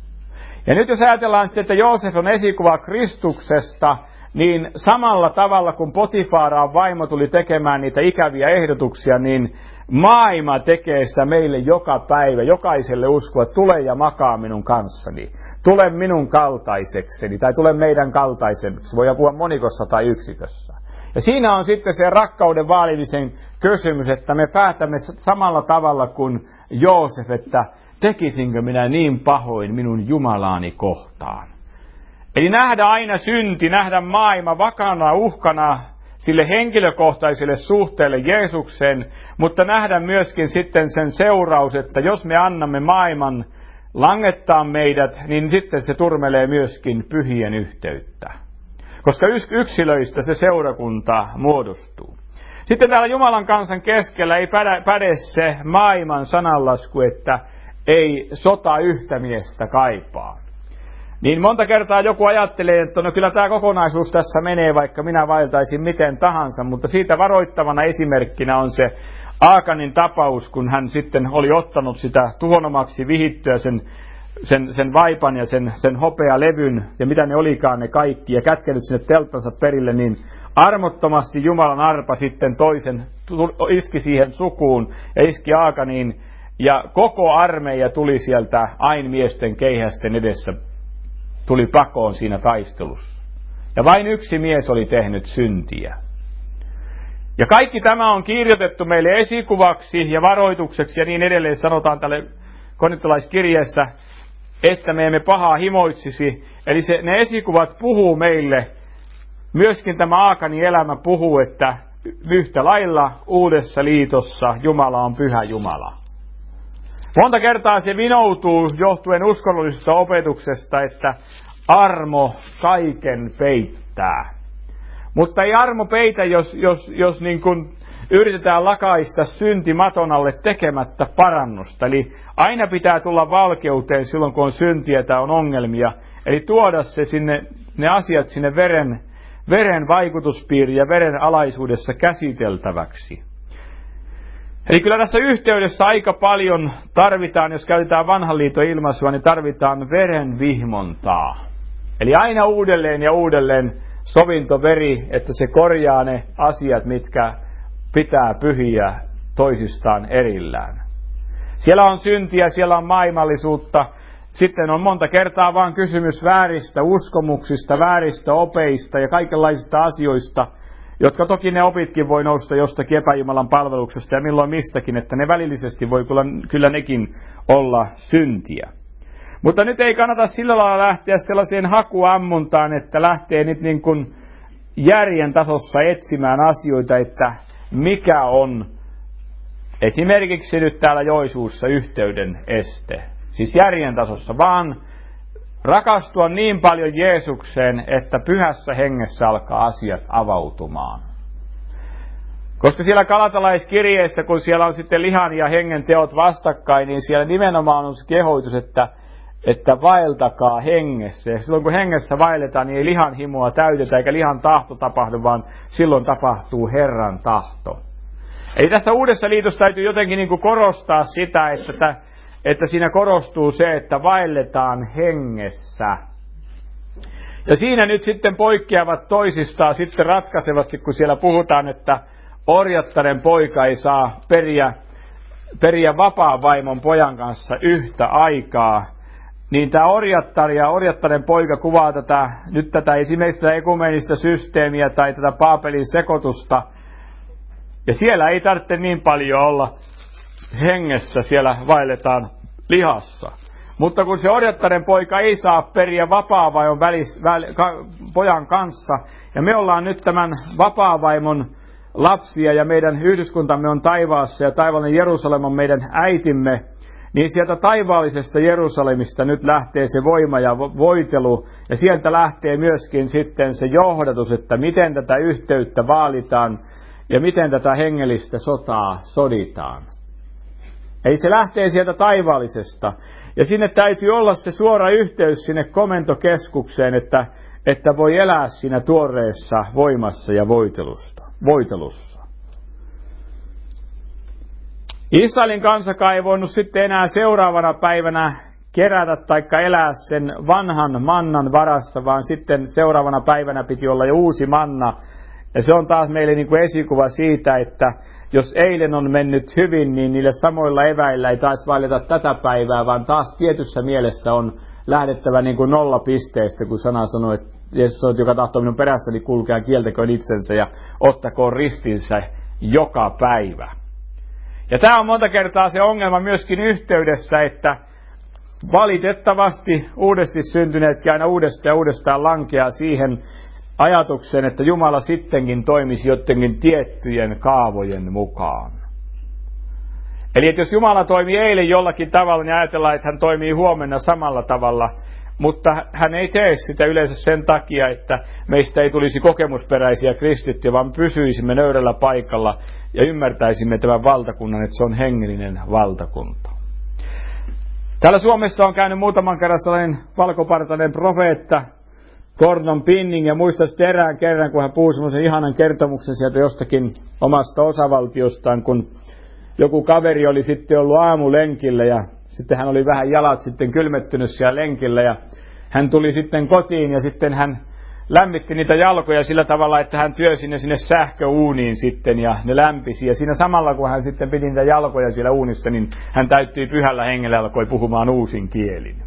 Ja nyt jos ajatellaan sitten, että Joosef on esikuva Kristuksesta, niin samalla tavalla kun Potifaraan vaimo tuli tekemään niitä ikäviä ehdotuksia, niin maailma tekee sitä meille joka päivä, jokaiselle uskoa, tule ja makaa minun kanssani, tule minun kaltaisekseni, tai tule meidän kaltaiseksi, voi puhua monikossa tai yksikössä. Ja siinä on sitten se rakkauden vaalimisen kysymys, että me päätämme samalla tavalla kuin Joosef, että tekisinkö minä niin pahoin minun Jumalaani kohtaan. Eli nähdä aina synti, nähdä maailma vakana uhkana sille henkilökohtaiselle suhteelle Jeesukseen, mutta nähdä myöskin sitten sen seuraus, että jos me annamme maailman langettaa meidät, niin sitten se turmelee myöskin pyhien yhteyttä. Koska yksilöistä se seurakunta muodostuu. Sitten täällä Jumalan kansan keskellä ei päde se maailman sananlasku, että ei sota yhtä miestä kaipaa. Niin monta kertaa joku ajattelee, että no kyllä tämä kokonaisuus tässä menee, vaikka minä vaeltaisin miten tahansa, mutta siitä varoittavana esimerkkinä on se Aakanin tapaus, kun hän sitten oli ottanut sitä tuhonomaksi vihittyä sen, sen, sen vaipan ja sen, sen hopealevyn ja mitä ne olikaan ne kaikki ja kätkenyt sinne telttansa perille, niin armottomasti Jumalan arpa sitten toisen iski siihen sukuun ja iski Aakaniin ja koko armeija tuli sieltä ainmiesten keihästen edessä, tuli pakoon siinä taistelussa. Ja vain yksi mies oli tehnyt syntiä. Ja kaikki tämä on kirjoitettu meille esikuvaksi ja varoitukseksi ja niin edelleen sanotaan tälle korintolaiskirjeessä, että me emme pahaa himoitsisi. Eli se, ne esikuvat puhuu meille, myöskin tämä Aakanin elämä puhuu, että yhtä lailla uudessa liitossa Jumala on pyhä Jumala. Monta kertaa se vinoutuu johtuen uskonnollisesta opetuksesta, että armo kaiken peittää. Mutta ei armo peitä, jos, jos, jos niin kuin yritetään lakaista synti maton alle tekemättä parannusta. Eli aina pitää tulla valkeuteen silloin, kun on syntiä tai on ongelmia. Eli tuoda se sinne, ne asiat sinne veren, veren vaikutuspiiriin ja veren alaisuudessa käsiteltäväksi. Eli kyllä tässä yhteydessä aika paljon tarvitaan, jos käytetään vanhan liiton ilmaisua, niin tarvitaan veren vihmontaa. Eli aina uudelleen ja uudelleen sovintoveri, että se korjaa ne asiat, mitkä pitää pyhiä toisistaan erillään. Siellä on syntiä, siellä on maailmallisuutta. Sitten on monta kertaa vaan kysymys vääristä uskomuksista, vääristä opeista ja kaikenlaisista asioista, jotka toki ne opitkin voi nousta jostakin epäjumalan palveluksesta ja milloin mistäkin, että ne välillisesti voi kyllä, kyllä nekin olla syntiä. Mutta nyt ei kannata sillä lailla lähteä sellaiseen hakuammuntaan, että lähtee nyt niin kuin järjen tasossa etsimään asioita, että mikä on esimerkiksi nyt täällä Joisuussa yhteyden este. Siis järjen tasossa, vaan rakastua niin paljon Jeesukseen, että pyhässä hengessä alkaa asiat avautumaan. Koska siellä Galatalaiskirjeessä, kun siellä on sitten lihan ja hengen teot vastakkain, niin siellä nimenomaan on se kehoitus, että, että vaeltakaa hengessä. Ja silloin kun hengessä vaelletaan, niin ei lihan himoa täytetä eikä lihan tahto tapahdu, vaan silloin tapahtuu Herran tahto. Eli tässä uudessa liitossa täytyy jotenkin niin kuin korostaa sitä, että, että siinä korostuu se, että vaelletaan hengessä. Ja siinä nyt sitten poikkeavat toisistaan sitten ratkaisevasti, kun siellä puhutaan, että orjattaren poika ei saa periä, periä vapaan vaimon pojan kanssa yhtä aikaa. Niin tämä orjattari ja orjattaren poika kuvaa tätä, nyt tätä esimerkiksi tätä ekumeenista systeemiä tai tätä Paapelin sekoitusta. Ja siellä ei tarvitse niin paljon olla hengessä, siellä vaelletaan lihassa. Mutta kun se orjattaren poika ei saa periä vapaa-vaimon välis, väl, ka, pojan kanssa, ja me ollaan nyt tämän vapaa-vaimon lapsia, ja meidän yhdyskuntamme on taivaassa, ja taivaallinen Jerusalem on meidän äitimme, niin sieltä taivaallisesta Jerusalemista nyt lähtee se voima ja voitelu, ja sieltä lähtee myöskin sitten se johdatus, että miten tätä yhteyttä vaalitaan, ja miten tätä hengellistä sotaa soditaan. Eli se lähtee sieltä taivaallisesta. Ja sinne täytyy olla se suora yhteys sinne komentokeskukseen, että, että voi elää siinä tuoreessa voimassa ja voitelusta, voitelussa. Israelin kansakaan ei voinut sitten enää seuraavana päivänä kerätä tai elää sen vanhan mannan varassa, vaan sitten seuraavana päivänä piti olla jo uusi manna. Ja se on taas meille niin kuin esikuva siitä, että jos eilen on mennyt hyvin, niin niillä samoilla eväillä ei taas vaileta tätä päivää, vaan taas tietyssä mielessä on lähdettävä niin kuin nollapisteestä, kun sana sanoi, että Jeesus on, joka tahtoo minun perässäni kulkea, kieltäköön itsensä ja ottakoon ristinsä joka päivä. Ja tämä on monta kertaa se ongelma myöskin yhteydessä, että valitettavasti uudesti syntyneetkin aina uudestaan ja uudestaan lankeaa siihen ajatukseen, että Jumala sittenkin toimisi jotenkin tiettyjen kaavojen mukaan. Eli että jos Jumala toimii eilen jollakin tavalla, niin ajatellaan, että hän toimii huomenna samalla tavalla, mutta hän ei tee sitä yleensä sen takia, että meistä ei tulisi kokemusperäisiä kristittyjä, vaan pysyisimme nöyrällä paikalla ja ymmärtäisimme tämän valtakunnan, että se on hengellinen valtakunta. Täällä Suomessa on käynyt muutaman kerran sellainen valkopartainen profeetta, Gordon Pinning, ja muistan sitten erään kerran, kun hän puhui semmoisen ihanan kertomuksen sieltä jostakin omasta osavaltiostaan, kun joku kaveri oli sitten ollut aamulenkillä ja sitten hän oli vähän jalat sitten kylmettynyt siellä lenkillä ja hän tuli sitten kotiin ja sitten hän lämmitti niitä jalkoja sillä tavalla, että hän työsi ne sinne sähköuuniin sitten ja ne lämpisi. Ja siinä samalla, kun hän sitten piti niitä jalkoja siellä uunissa, niin hän täyttyi pyhällä hengellä ja alkoi puhumaan uusin kielin.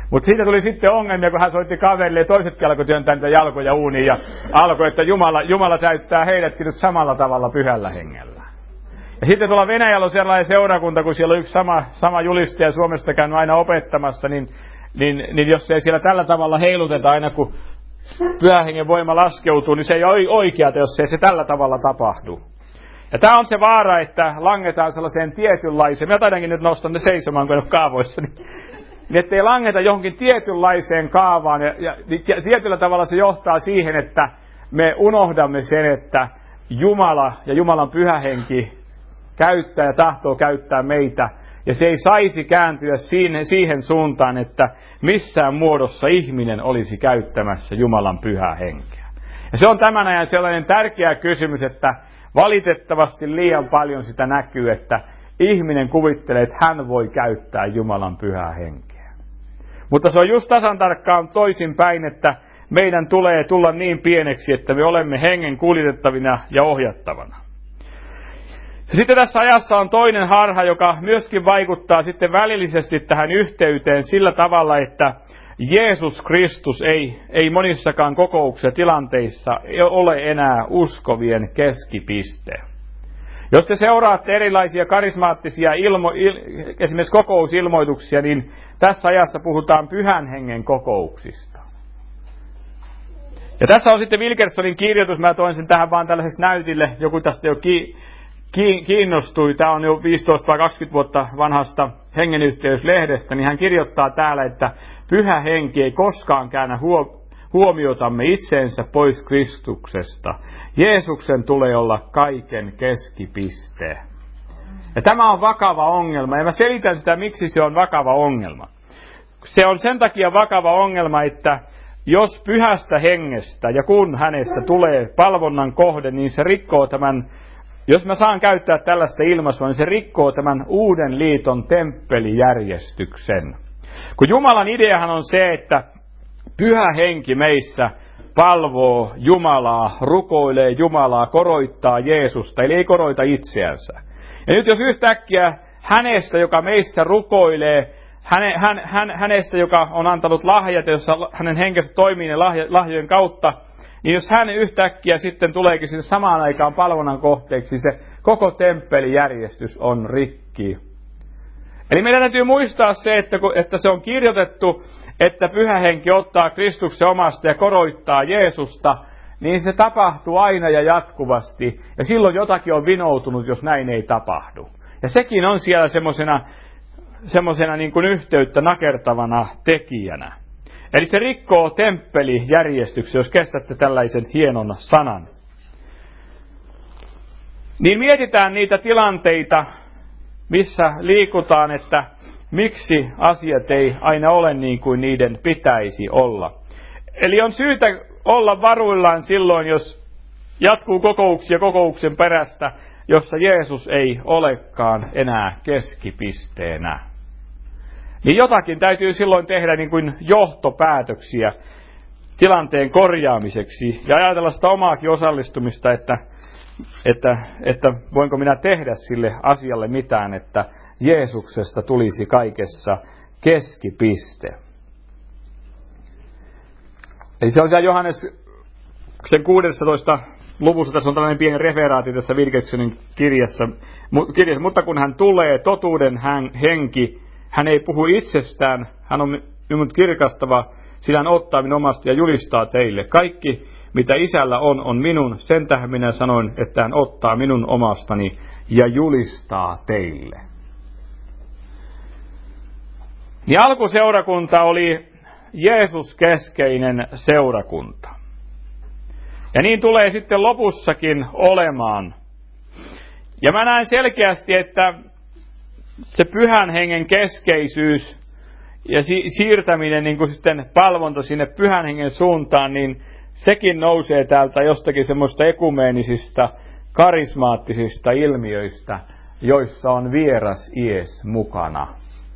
Mutta siitä tuli sitten ongelmia, kun hän soitti kaverille ja toisetkin alkoi työntää niitä jalkoja uuniin ja alkoi, että Jumala, Jumala täyttää heidätkin nyt samalla tavalla pyhällä hengellä. Ja sitten tuolla Venäjällä on sellainen seurakunta, kun siellä on yksi sama, sama julistaja Suomesta käynyt aina opettamassa, niin, niin, niin jos ei siellä tällä tavalla heiluteta aina, kun pyhän hengen voima laskeutuu, niin se ei ole oikeata, jos ei se tällä tavalla tapahdu. Ja tämä on se vaara, että langetaan sellaiseen tietynlaiseen, mä taidankin nyt nostaa ne seisomaan, kun en ole kaavoissa, niin, niin ettei langeta johonkin tietynlaiseen kaavaan, ja, ja, ja tietyllä tavalla se johtaa siihen, että me unohdamme sen, että Jumala ja Jumalan pyhä henki käyttää ja tahtoo käyttää meitä, ja se ei saisi kääntyä siihen, siihen suuntaan, että missään muodossa ihminen olisi käyttämässä Jumalan pyhää henkeä. Ja se on tämän ajan sellainen tärkeä kysymys, että valitettavasti liian paljon sitä näkyy, että ihminen kuvittelee, että hän voi käyttää Jumalan pyhää henkeä. Mutta se on just tasan tarkkaan toisinpäin, että meidän tulee tulla niin pieneksi, että me olemme hengen kuljetettavina ja ohjattavana. Ja sitten tässä ajassa on toinen harha, joka myöskin vaikuttaa sitten välillisesti tähän yhteyteen sillä tavalla, että Jeesus Kristus ei, ei monissakaan kokouksissa tilanteissa ole enää uskovien keskipiste. Jos te seuraatte erilaisia karismaattisia ilmo, il, esimerkiksi kokousilmoituksia, niin tässä ajassa puhutaan pyhän hengen kokouksista. Ja tässä on sitten Wilkersonin kirjoitus, mä toin sen tähän vaan tällaiseksi näytille, joku tästä jo ki, ki, kiinnostui, tämä on jo viisitoista kaksikymmentä vuotta vanhasta hengenyhteyslehdestä, niin hän kirjoittaa täällä, että pyhä henki ei koskaan käännä huomiotamme itseensä pois Kristuksesta. Jeesuksen tulee olla kaiken keskipiste. Ja tämä on vakava ongelma, ja mä selitän sitä, miksi se on vakava ongelma. Se on sen takia vakava ongelma, että jos pyhästä hengestä ja kun hänestä tulee palvonnan kohde, niin se rikkoo tämän, jos mä saan käyttää tällaista ilmaisua, niin se rikkoo tämän uuden liiton temppelijärjestyksen. Kun Jumalan ideahan on se, että pyhä henki meissä palvoo Jumalaa, rukoilee Jumalaa, koroittaa Jeesusta, eli ei koroita itseänsä. Ja nyt jos yhtäkkiä hänestä, joka meissä rukoilee, häne, hän, hän, hänestä, joka on antanut lahjat, jossa hänen henkensä toimii ne lahja, lahjojen kautta, niin jos hän yhtäkkiä sitten tuleekin sinne samaan aikaan palvonnan kohteeksi, se koko temppelijärjestys on rikki. Eli meidän täytyy muistaa se, että, että se on kirjoitettu, että pyhä henki ottaa Kristuksen omasta ja koroittaa Jeesusta, niin se tapahtuu aina ja jatkuvasti. Ja silloin jotakin on vinoutunut, jos näin ei tapahdu. Ja sekin on siellä semmoisena semmoisena niin kuin yhteyttä nakertavana tekijänä. Eli se rikkoo temppelijärjestyksen, jos kestätte tällaisen hienon sanan. Niin mietitään niitä tilanteita, missä liikutaan, että miksi asiat ei aina ole niin kuin niiden pitäisi olla. Eli on syytä olla varuillaan silloin, jos jatkuu kokouksia kokouksen perästä, jossa Jeesus ei olekaan enää keskipisteenä. Niin jotakin täytyy silloin tehdä niin kuin johtopäätöksiä tilanteen korjaamiseksi ja ajatella sitä omaakin osallistumista, että, että, että voinko minä tehdä sille asialle mitään, että Jeesuksesta tulisi kaikessa keskipiste. Eli se on siellä Johannes sen kuudennessatoista luvussa, tässä on tällainen pieni referaati tässä Wilkersonin kirjassa, kirjassa, mutta kun hän tulee, totuuden hän, henki, hän ei puhu itsestään, hän on minut kirkastava, sillä hän ottaa minun omasta ja julistaa teille. Kaikki, mitä isällä on, on minun, sen tähän minä sanoin, että hän ottaa minun omastani ja julistaa teille. Niin alkuseurakunta oli Jeesus-keskeinen seurakunta. Ja niin tulee sitten lopussakin olemaan. Ja mä näen selkeästi, että se pyhän hengen keskeisyys ja si- siirtäminen, niin kuin sitten palvonta sinne pyhän hengen suuntaan, niin sekin nousee täältä jostakin semmoista ekumeenisista, karismaattisista ilmiöistä, joissa on vieras ies mukana.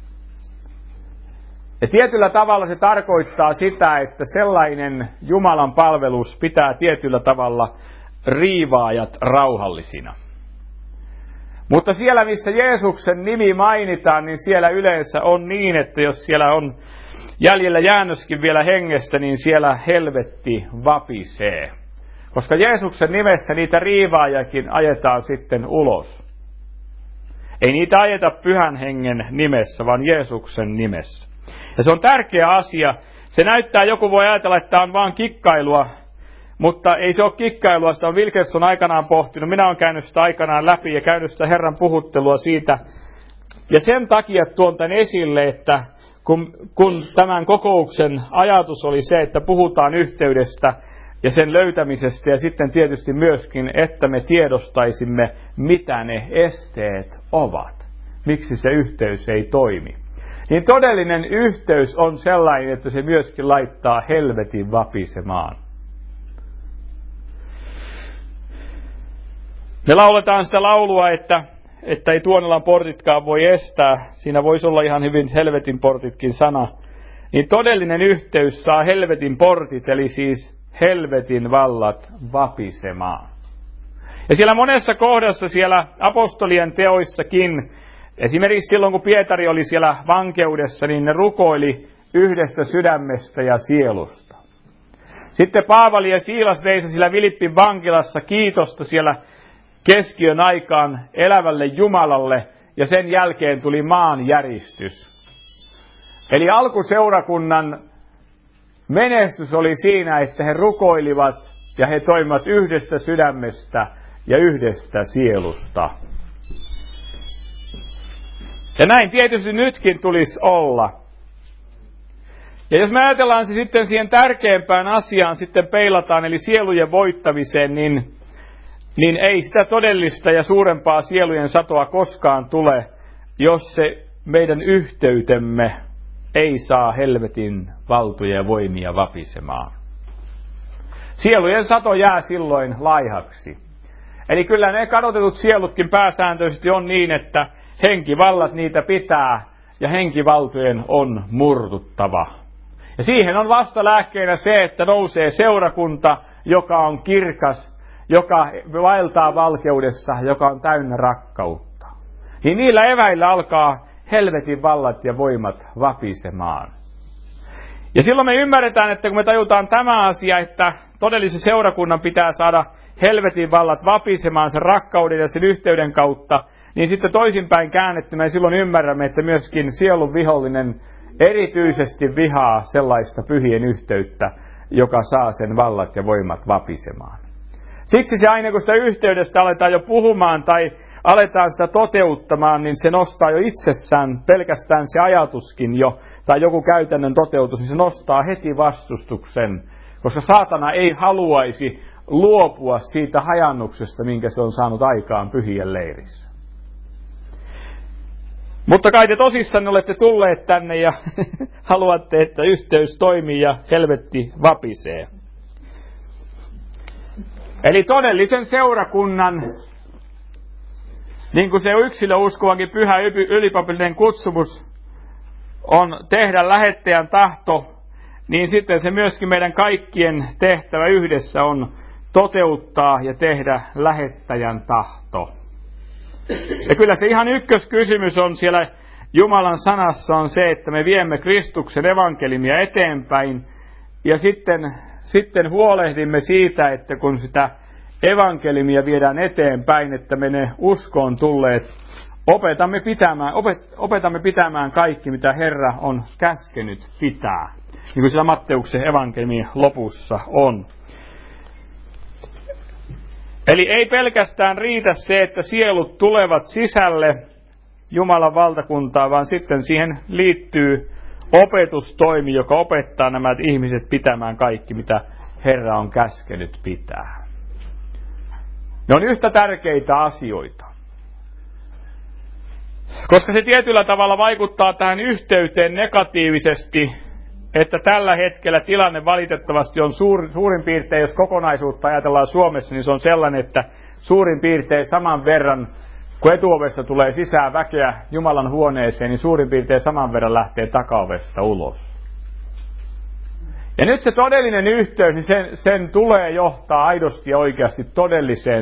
Ja tietyllä tavalla se tarkoittaa sitä, että sellainen Jumalan palvelus pitää tietyllä tavalla riivaajat rauhallisina. Mutta siellä, missä Jeesuksen nimi mainitaan, niin siellä yleensä on niin, että jos siellä on jäljellä jäännöskin vielä hengestä, niin siellä helvetti vapisee. Koska Jeesuksen nimessä niitä riivaajakin ajetaan sitten ulos. Ei niitä ajeta pyhän hengen nimessä, vaan Jeesuksen nimessä. Ja se on tärkeä asia. Se näyttää, joku voi ajatella, että tämä on vaan kikkailua, mutta ei se ole kikkailua, sitä on Wilkerson aikanaan pohtinut. Minä olen käynyt sitä aikanaan läpi ja käynyt sitä Herran puhuttelua siitä. Ja sen takia tuon tämän esille, että kun, kun tämän kokouksen ajatus oli se, että puhutaan yhteydestä ja sen löytämisestä ja sitten tietysti myöskin, että me tiedostaisimme, mitä ne esteet ovat. Miksi se yhteys ei toimi. Niin todellinen yhteys on sellainen, että se myöskin laittaa helvetin vapisemaan. Me lauletaan sitä laulua, että, että ei Tuonelan portitkaan voi estää. Siinä voisi olla ihan hyvin helvetin portitkin sana. Niin todellinen yhteys saa helvetin portit, eli siis helvetin vallat vapisemaan. Ja siellä monessa kohdassa siellä apostolien teoissakin, esimerkiksi silloin kun Pietari oli siellä vankeudessa, niin ne rukoili yhdestä sydämestä ja sielusta. Sitten Paavali ja Siilas veisä siellä Filippin vankilassa kiitosta siellä keskiön aikaan elävälle Jumalalle, ja sen jälkeen tuli maanjäristys. Eli alkuseurakunnan menestys oli siinä, että he rukoilivat ja he toimivat yhdestä sydämestä ja yhdestä sielusta. Ja näin tietysti nytkin tulisi olla. Ja jos me ajatellaan se sitten siihen tärkeimpään asiaan sitten peilataan, eli sielujen voittamiseen, niin, niin ei sitä todellista ja suurempaa sielujen satoa koskaan tule, jos se meidän yhteytemme ei saa helvetin valtoja ja voimia vapisemaan. Sielujen sato jää silloin laihaksi. Eli kyllä ne kadotetut sielutkin pääsääntöisesti on niin, että henkivallat niitä pitää ja henkivaltojen on murtuttava. Ja siihen on vasta lääkkeenä se, että nousee seurakunta, joka on kirkas, joka vaeltaa valkeudessa, joka on täynnä rakkautta. Niin niillä eväillä alkaa helvetin vallat ja voimat vapisemaan. Ja silloin me ymmärretään, että kun me tajutaan tämä asia, että todellisen seurakunnan pitää saada helvetin vallat vapisemaan sen rakkauden ja sen yhteyden kautta, niin sitten toisinpäin käännettynä me silloin ymmärrämme, että myöskin sielun vihollinen erityisesti vihaa sellaista pyhien yhteyttä, joka saa sen vallat ja voimat vapisemaan. Siksi se aina kun sitä yhteydestä aletaan jo puhumaan tai aletaan sitä toteuttamaan, niin se nostaa jo itsessään pelkästään se ajatuskin jo, tai joku käytännön toteutus, niin se nostaa heti vastustuksen, koska saatana ei haluaisi luopua siitä hajannuksesta, minkä se on saanut aikaan pyhien leirissä. Mutta kai te tosissanne olette tulleet tänne ja haluatte, että yhteys toimii ja helvetti vapisee. Eli todellisen seurakunnan, niin kuin se yksilöuskovankin pyhä ylipapillinen kutsumus on tehdä lähettäjän tahto, niin sitten se myöskin meidän kaikkien tehtävä yhdessä on toteuttaa ja tehdä lähettäjän tahto. Ja kyllä se ihan ykköskysymys on siellä Jumalan sanassa on se, että me viemme Kristuksen evankelimia eteenpäin ja sitten, sitten huolehdimme siitä, että kun sitä evankelimia viedään eteenpäin, että me ne uskoon tulleet opetamme pitämään, opet, opetamme pitämään kaikki, mitä Herra on käskenyt pitää. Niin kuin siellä Matteuksen evankeliumin lopussa on. Eli ei pelkästään riitä se, että sielut tulevat sisälle Jumalan valtakuntaa, vaan sitten siihen liittyy opetustoimi, joka opettaa nämä ihmiset pitämään kaikki, mitä Herra on käskenyt pitää. Ne on yhtä tärkeitä asioita. Koska se tietyllä tavalla vaikuttaa tähän yhteyteen negatiivisesti, että tällä hetkellä tilanne valitettavasti on suur, suurin piirtein, jos kokonaisuutta ajatellaan Suomessa, niin se on sellainen, että suurin piirtein saman verran, kun etuovesta tulee sisään väkeä Jumalan huoneeseen, niin suurin piirtein saman verran lähtee takaovesta ulos. Ja nyt se todellinen yhteys, niin sen, sen tulee johtaa aidosti ja oikeasti todelliseen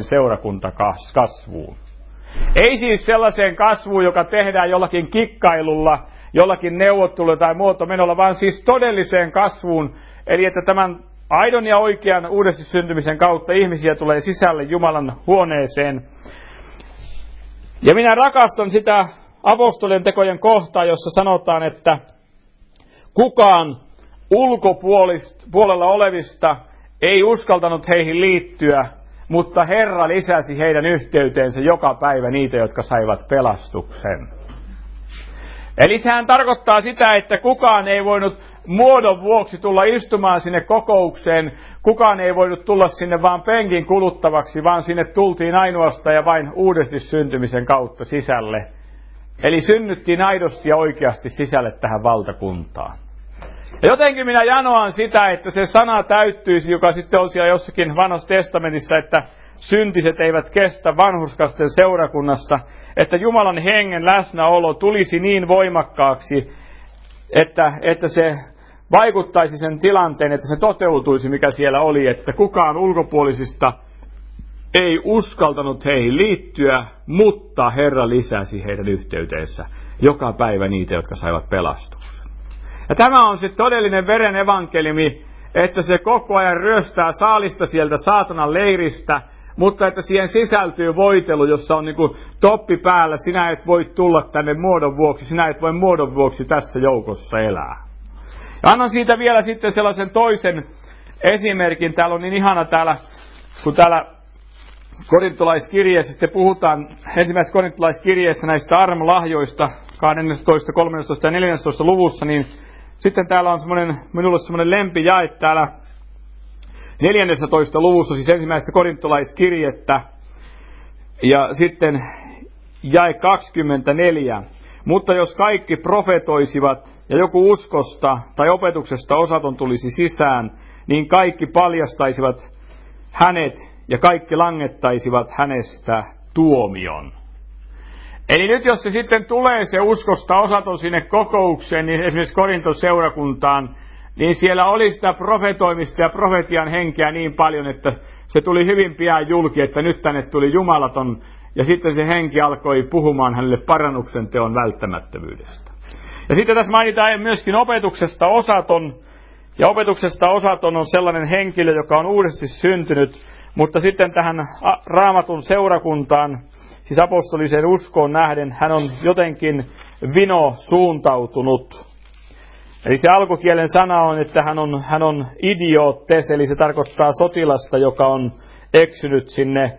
seurakuntakasvuun. Ei siis sellaiseen kasvuun, joka tehdään jollakin kikkailulla jollakin neuvottelu tai muotomenolla, vaan siis todelliseen kasvuun. Eli että tämän aidon ja oikean uudesti syntymisen kautta ihmisiä tulee sisälle Jumalan huoneeseen. Ja minä rakastan sitä apostolien tekojen kohtaa, jossa sanotaan, että kukaan ulkopuolella olevista ei uskaltanut heihin liittyä, mutta Herra lisäsi heidän yhteyteensä joka päivä niitä, jotka saivat pelastuksen. Eli sehän tarkoittaa sitä, että kukaan ei voinut muodon vuoksi tulla istumaan sinne kokoukseen, kukaan ei voinut tulla sinne vaan penkin kuluttavaksi, vaan sinne tultiin ainoastaan ja vain uudesti syntymisen kautta sisälle. Eli synnyttiin aidosti ja oikeasti sisälle tähän valtakuntaan. Ja jotenkin minä janoan sitä, että se sana täyttyisi, joka sitten on siellä jossakin vanhassa testamentissa, että syntiset eivät kestä vanhurskasten seurakunnassa, että Jumalan hengen läsnäolo tulisi niin voimakkaaksi, että, että se vaikuttaisi sen tilanteen, että se toteutuisi, mikä siellä oli, että kukaan ulkopuolisista ei uskaltanut heihin liittyä, mutta Herra lisäsi heidän yhteyteensä joka päivä niitä, jotka saivat pelastuksen. Ja tämä on se todellinen veren evankeliumi, että se koko ajan ryöstää saalista sieltä saatanan leiristä, mutta että siihen sisältyy voitelu, jossa on niin kuin toppi päällä. Sinä et voi tulla tänne muodon vuoksi, sinä et voi muodon vuoksi tässä joukossa elää. Ja annan siitä vielä sitten sellaisen toisen esimerkin. Täällä on niin ihana täällä, kun täällä korintolaiskirjeessä sitten puhutaan ensimmäisessä korintolaiskirjeessä näistä armolahjoista kaksitoista, kolmetoista ja neljätoista luvussa, niin sitten täällä on semmoinen, minulle semmoinen lempijae täällä neljännessä luvussa, siis ensimmäistä korintolaiskirjettä, ja sitten jae kaksikymmentäneljä. Mutta jos kaikki profetoisivat ja joku uskosta tai opetuksesta osaton tulisi sisään, niin kaikki paljastaisivat hänet ja kaikki langettaisivat hänestä tuomion. Eli nyt jos se sitten tulee se uskosta osaton sinne kokoukseen, niin esimerkiksi Korinton seurakuntaan, niin siellä oli sitä profetoimista ja profetian henkeä niin paljon, että se tuli hyvin pian julki, että nyt tänne tuli jumalaton, ja sitten se henki alkoi puhumaan hänelle parannuksen teon välttämättömyydestä. Ja sitten tässä mainitaan myöskin opetuksesta osaton, ja opetuksesta osaton on sellainen henkilö, joka on uudesti syntynyt, mutta sitten tähän Raamatun seurakuntaan, siis apostoliseen uskoon nähden, hän on jotenkin vino suuntautunut. Eli se alkukielen sana on, että hän on, hän on idioottes, eli se tarkoittaa sotilasta, joka on eksynyt sinne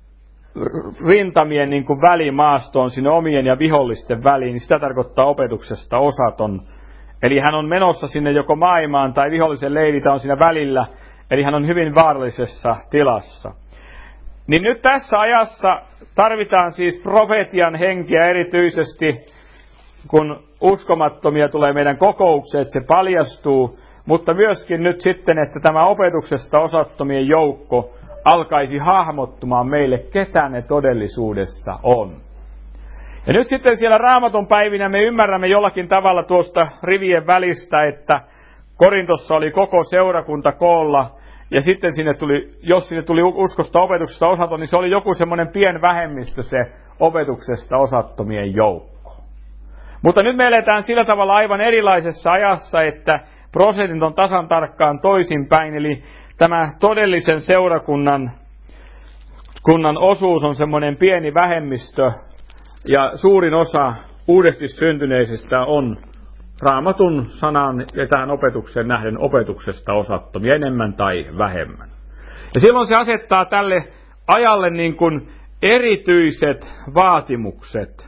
rintamien niin kuin välimaastoon, sinne omien ja vihollisten väliin. Niin sitä tarkoittaa opetuksesta osaton. Eli hän on menossa sinne joko maailmaan tai vihollisen leiritä on siinä välillä, eli hän on hyvin vaarallisessa tilassa. Niin nyt tässä ajassa tarvitaan siis profetian henkeä erityisesti, kun uskomattomia tulee meidän kokoukseen, että se paljastuu, mutta myöskin nyt sitten, että tämä opetuksesta osattomien joukko alkaisi hahmottumaan meille, ketä ne todellisuudessa on. Ja nyt sitten siellä Raamatun päivinä me ymmärrämme jollakin tavalla tuosta rivien välistä, että Korintossa oli koko seurakunta koolla, ja sitten sinne tuli, jos sinne tuli uskosta opetuksesta osaton, niin se oli joku semmoinen pien vähemmistö se opetuksesta osattomien joukko. Mutta nyt me eletään sillä tavalla aivan erilaisessa ajassa, että prosentit on tasan tarkkaan toisinpäin, eli tämä todellisen seurakunnan kunnan osuus on semmoinen pieni vähemmistö, ja suurin osa uudesti syntyneisistä on Raamatun sanan ja tähän opetukseen nähden opetuksesta osattomia enemmän tai vähemmän. Ja silloin se asettaa tälle ajalle niin kuin erityiset vaatimukset.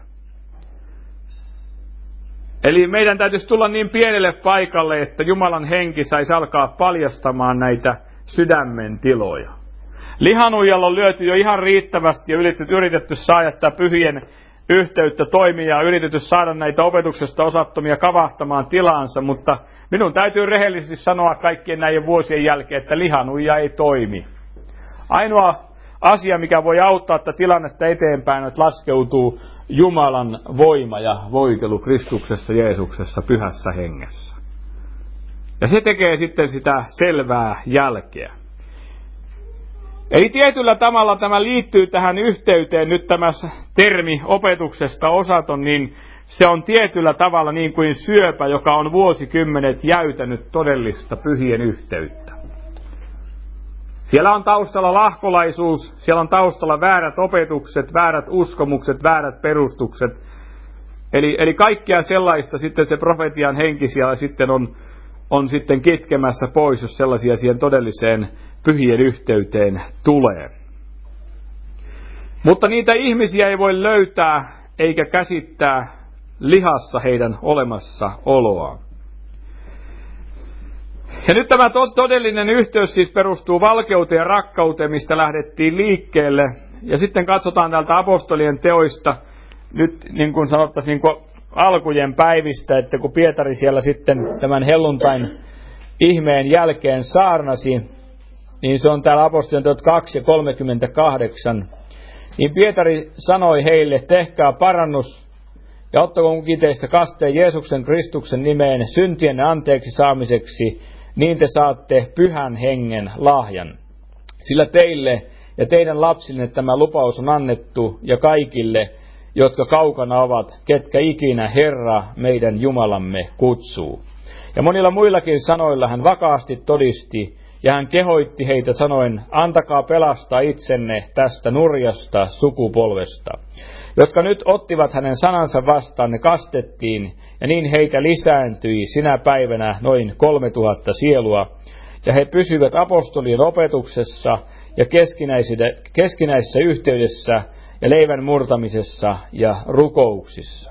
Eli meidän täytyisi tulla niin pienelle paikalle, että Jumalan henki saisi alkaa paljastamaan näitä sydämen tiloja. Lihanuijalla on lyöty jo ihan riittävästi ja yritetty saada tätä pyhien yhteyttä toimia ja yritetty saada näitä opetuksesta osattomia kavahtamaan tilaansa, mutta minun täytyy rehellisesti sanoa kaikkien näiden vuosien jälkeen, että lihanuija ei toimi. Ainoa asia, mikä voi auttaa tätä tilannetta eteenpäin, että laskeutuu Jumalan voima ja voitelu Kristuksessa, Jeesuksessa, pyhässä hengessä. Ja se tekee sitten sitä selvää jälkeä. Eli tietyllä tavalla tämä liittyy tähän yhteyteen, nyt tämä termi opetuksesta osaton, niin se on tietyllä tavalla niin kuin syöpä, joka on vuosikymmenet jäytänyt todellista pyhien yhteyttä. Siellä on taustalla lahkolaisuus, siellä on taustalla väärät opetukset, väärät uskomukset, väärät perustukset. Eli, eli kaikkea sellaista sitten se profetian henki siellä sitten on, on sitten kitkemässä pois, jos sellaisia siihen todelliseen pyhien yhteyteen tulee. Mutta niitä ihmisiä ei voi löytää eikä käsittää lihassa heidän olemassaoloaan. Ja nyt tämä todellinen yhteys siis perustuu valkeuteen ja rakkauteen, mistä lähdettiin liikkeelle. Ja sitten katsotaan täältä apostolien teoista, nyt niin kuin sanottaisiin niin kuin alkujen päivistä, että kun Pietari siellä sitten tämän helluntain ihmeen jälkeen saarnasi, niin se on täällä apostolien teot kaksi ja kolmekymmentäkahdeksan. Niin Pietari sanoi heille, tehkää parannus ja ottakoon kukin teistä kasteen Jeesuksen Kristuksen nimeen syntienne anteeksi saamiseksi, niin te saatte pyhän hengen lahjan. Sillä teille ja teidän lapsille tämä lupaus on annettu ja kaikille, jotka kaukana ovat, ketkä ikinä Herra meidän Jumalamme kutsuu. Ja monilla muillakin sanoilla hän vakaasti todisti, ja hän kehoitti heitä sanoen, antakaa pelastaa itsenne tästä nurjasta sukupolvesta. Jotka nyt ottivat hänen sanansa vastaan, ne kastettiin, ja niin heitä lisääntyi sinä päivänä noin kolme tuhatta sielua, ja he pysyivät apostolien opetuksessa ja keskinäisessä yhteydessä ja leivän murtamisessa ja rukouksissa.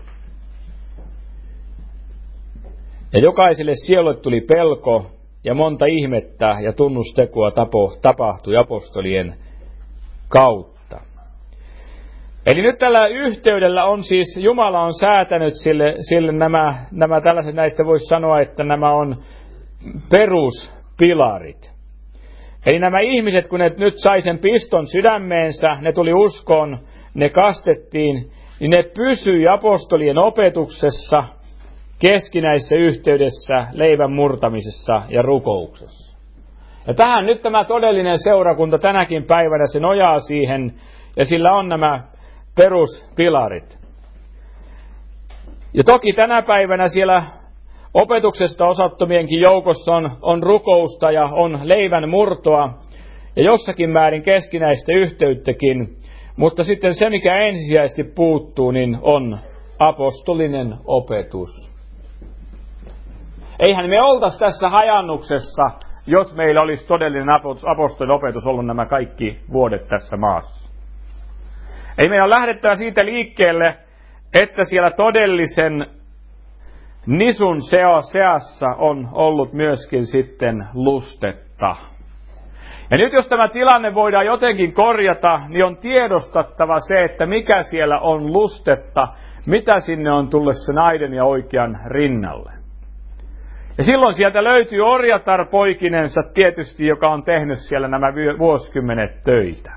Ja jokaiselle sielulle tuli pelko, ja monta ihmettä ja tunnustekoa tapo, tapahtui apostolien kautta. Eli nyt tällä yhteydellä on siis, Jumala on säätänyt sille, sille nämä, nämä tällaiset, näitä voisi sanoa, että nämä on peruspilarit. Eli nämä ihmiset, kun ne nyt sai sen piston sydämeensä, ne tuli uskoon, ne kastettiin, niin ne pysyi apostolien opetuksessa, keskinäisessä yhteydessä, leivän murtamisessa ja rukouksessa. Ja tähän nyt tämä todellinen seurakunta tänäkin päivänä se nojaa siihen, ja sillä on nämä peruspilarit. Ja toki tänä päivänä siellä opetuksesta osattomienkin joukossa on, on rukousta ja on leivän murtoa, ja jossakin määrin keskinäistä yhteyttäkin, mutta sitten se, mikä ensisijaisesti puuttuu, niin on apostolinen opetus. Eihän me oltaisi tässä hajannuksessa, jos meillä olisi todellinen apostolin opetus ollut nämä kaikki vuodet tässä maassa. Ei meidän ole lähdettävä siitä liikkeelle, että siellä todellisen nisun seassa on ollut myöskin sitten lustetta. Ja nyt jos tämä tilanne voidaan jotenkin korjata, niin on tiedostettava se, että mikä siellä on lustetta, mitä sinne on tullut sen aidon ja oikean rinnalle. Ja silloin sieltä löytyy orjatar poikinensa tietysti, joka on tehnyt siellä nämä vuosikymmenet töitä.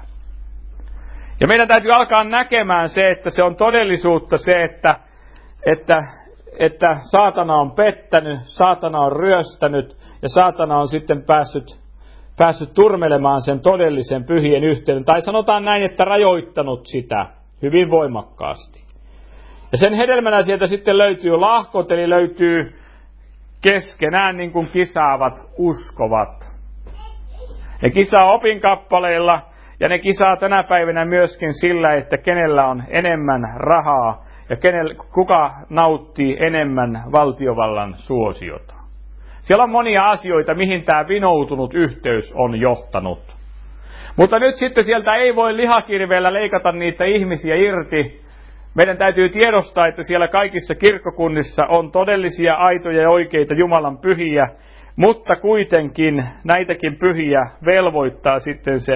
Ja meidän täytyy alkaa näkemään se, että se on todellisuutta se, että, että, että saatana on pettänyt, saatana on ryöstänyt ja saatana on sitten päässyt, päässyt turmelemaan sen todellisen pyhien yhteyden. Tai sanotaan näin, että rajoittanut sitä hyvin voimakkaasti. Ja sen hedelmänä sieltä sitten löytyy lahkot, eli löytyy keskenään niin kuin kisaavat uskovat. Ne kisaa opinkappaleilla ja ne kisaa tänä päivänä myöskin sillä, että kenellä on enemmän rahaa ja kenellä, kuka nauttii enemmän valtiovallan suosiota. Siellä on monia asioita, mihin tämä vinoutunut yhteys on johtanut. Mutta nyt sitten sieltä ei voi lihakirveellä leikata niitä ihmisiä irti. Meidän täytyy tiedostaa, että siellä kaikissa kirkkokunnissa on todellisia, aitoja ja oikeita Jumalan pyhiä, mutta kuitenkin näitäkin pyhiä velvoittaa sitten se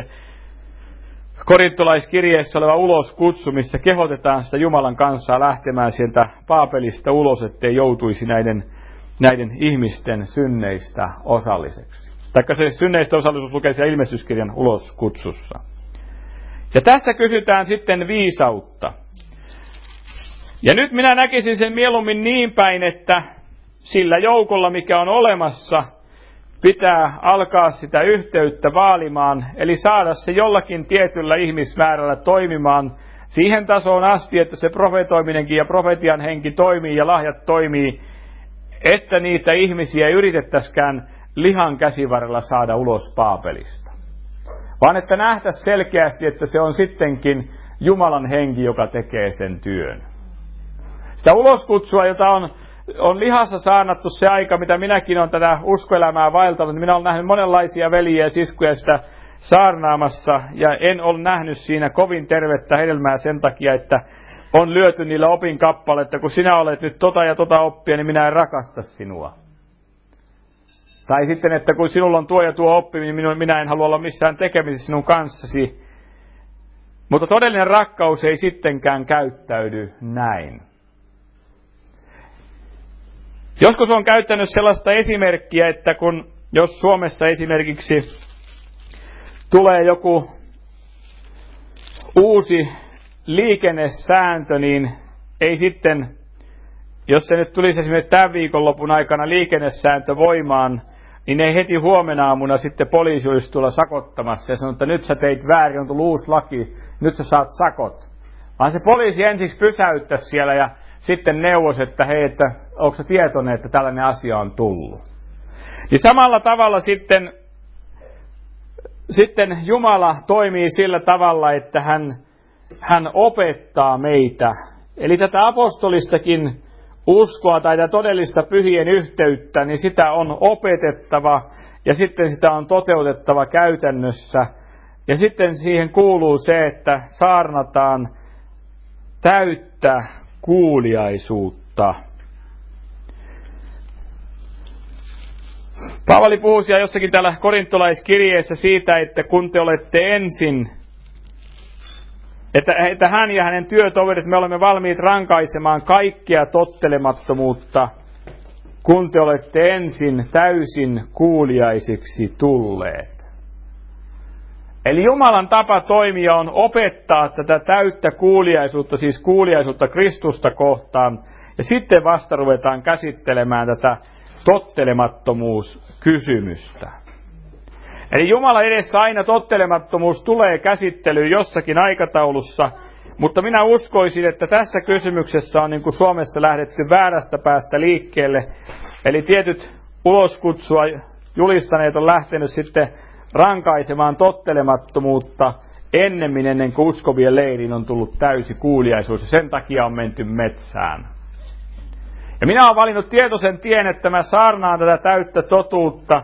korintolaiskirjeessä oleva uloskutsu, missä kehotetaan sitä Jumalan kansaa lähtemään sieltä Paapelista ulos, ettei joutuisi näiden, näiden ihmisten synneistä osalliseksi. Taikka se synneistä osallisuus lukee siellä ilmestyskirjan uloskutsussa. Ja tässä kysytään sitten viisautta. Ja nyt minä näkisin sen mieluummin niin päin, että sillä joukolla, mikä on olemassa, pitää alkaa sitä yhteyttä vaalimaan, eli saada se jollakin tietyllä ihmismäärällä toimimaan siihen tasoon asti, että se profetoiminenkin ja profetian henki toimii ja lahjat toimii, että niitä ihmisiä ei yritettäisikään lihan käsivarrella saada ulos Paapelista. Vaan että nähtäisiin selkeästi, että se on sittenkin Jumalan henki, joka tekee sen työn. Sitä uloskutsua, jota on, on lihassa saarnattu se aika, mitä minäkin olen tätä uskoelämää vaeltanut. Minä olen nähnyt monenlaisia veljiä ja siskuja sitä saarnaamassa, ja en ole nähnyt siinä kovin tervettä hedelmää sen takia, että on lyöty niillä opin kappaletta, kun sinä olet nyt tota ja tota oppia, niin minä en rakasta sinua. Tai sitten, että kun sinulla on tuo ja tuo oppi, niin minä en halua olla missään tekemisissä sinun kanssasi. Mutta todellinen rakkaus ei sittenkään käyttäydy näin. Joskus on käyttänyt sellaista esimerkkiä, että kun jos Suomessa esimerkiksi tulee joku uusi liikennesääntö, niin ei sitten, jos se nyt tulisi esimerkiksi tämän viikonlopun aikana liikennesääntö voimaan, niin ei heti huomenna aamuna sitten poliisi olisi tulla sakottamassa ja sanoo, että nyt sä teit väärin, on tullut uusi laki, nyt sä saat sakot. Vaan se poliisi ensiksi pysäyttäisi siellä ja sitten neuvoisi, että hei, että onko sä tietoinen, että tällainen asia on tullut. Niin samalla tavalla sitten, sitten Jumala toimii sillä tavalla, että hän, hän opettaa meitä. Eli tätä apostolistakin uskoa tai tätä todellista pyhien yhteyttä, niin sitä on opetettava ja sitten sitä on toteutettava käytännössä. Ja sitten siihen kuuluu se, että saarnataan täyttä kuuliaisuutta. Paavali puhuu siellä jossakin täällä korintolaiskirjeessä siitä, että kun te olette ensin, että, että hän ja hänen työtoverit, me olemme valmiit rankaisemaan kaikkea tottelemattomuutta, kun te olette ensin täysin kuuliaisiksi tulleet. Eli Jumalan tapa toimia on opettaa tätä täyttä kuuliaisuutta, siis kuuliaisuutta Kristusta kohtaan, ja sitten vasta ruvetaan käsittelemään tätä tottelemattomuuskysymystä. Eli Jumala edessä aina tottelemattomuus tulee käsittelyyn jossakin aikataulussa, mutta minä uskoisin, että tässä kysymyksessä on niin kuin Suomessa lähdetty väärästä päästä liikkeelle. Eli tietyt uloskutsua julistaneet on lähtenyt sitten rankaisemaan tottelemattomuutta ennemmin ennen kuin uskovien leiriin on tullut täysi kuuliaisuus ja sen takia on menty metsään. Ja minä olen valinnut tietoisen tien, että mä saarnaan tätä täyttä totuutta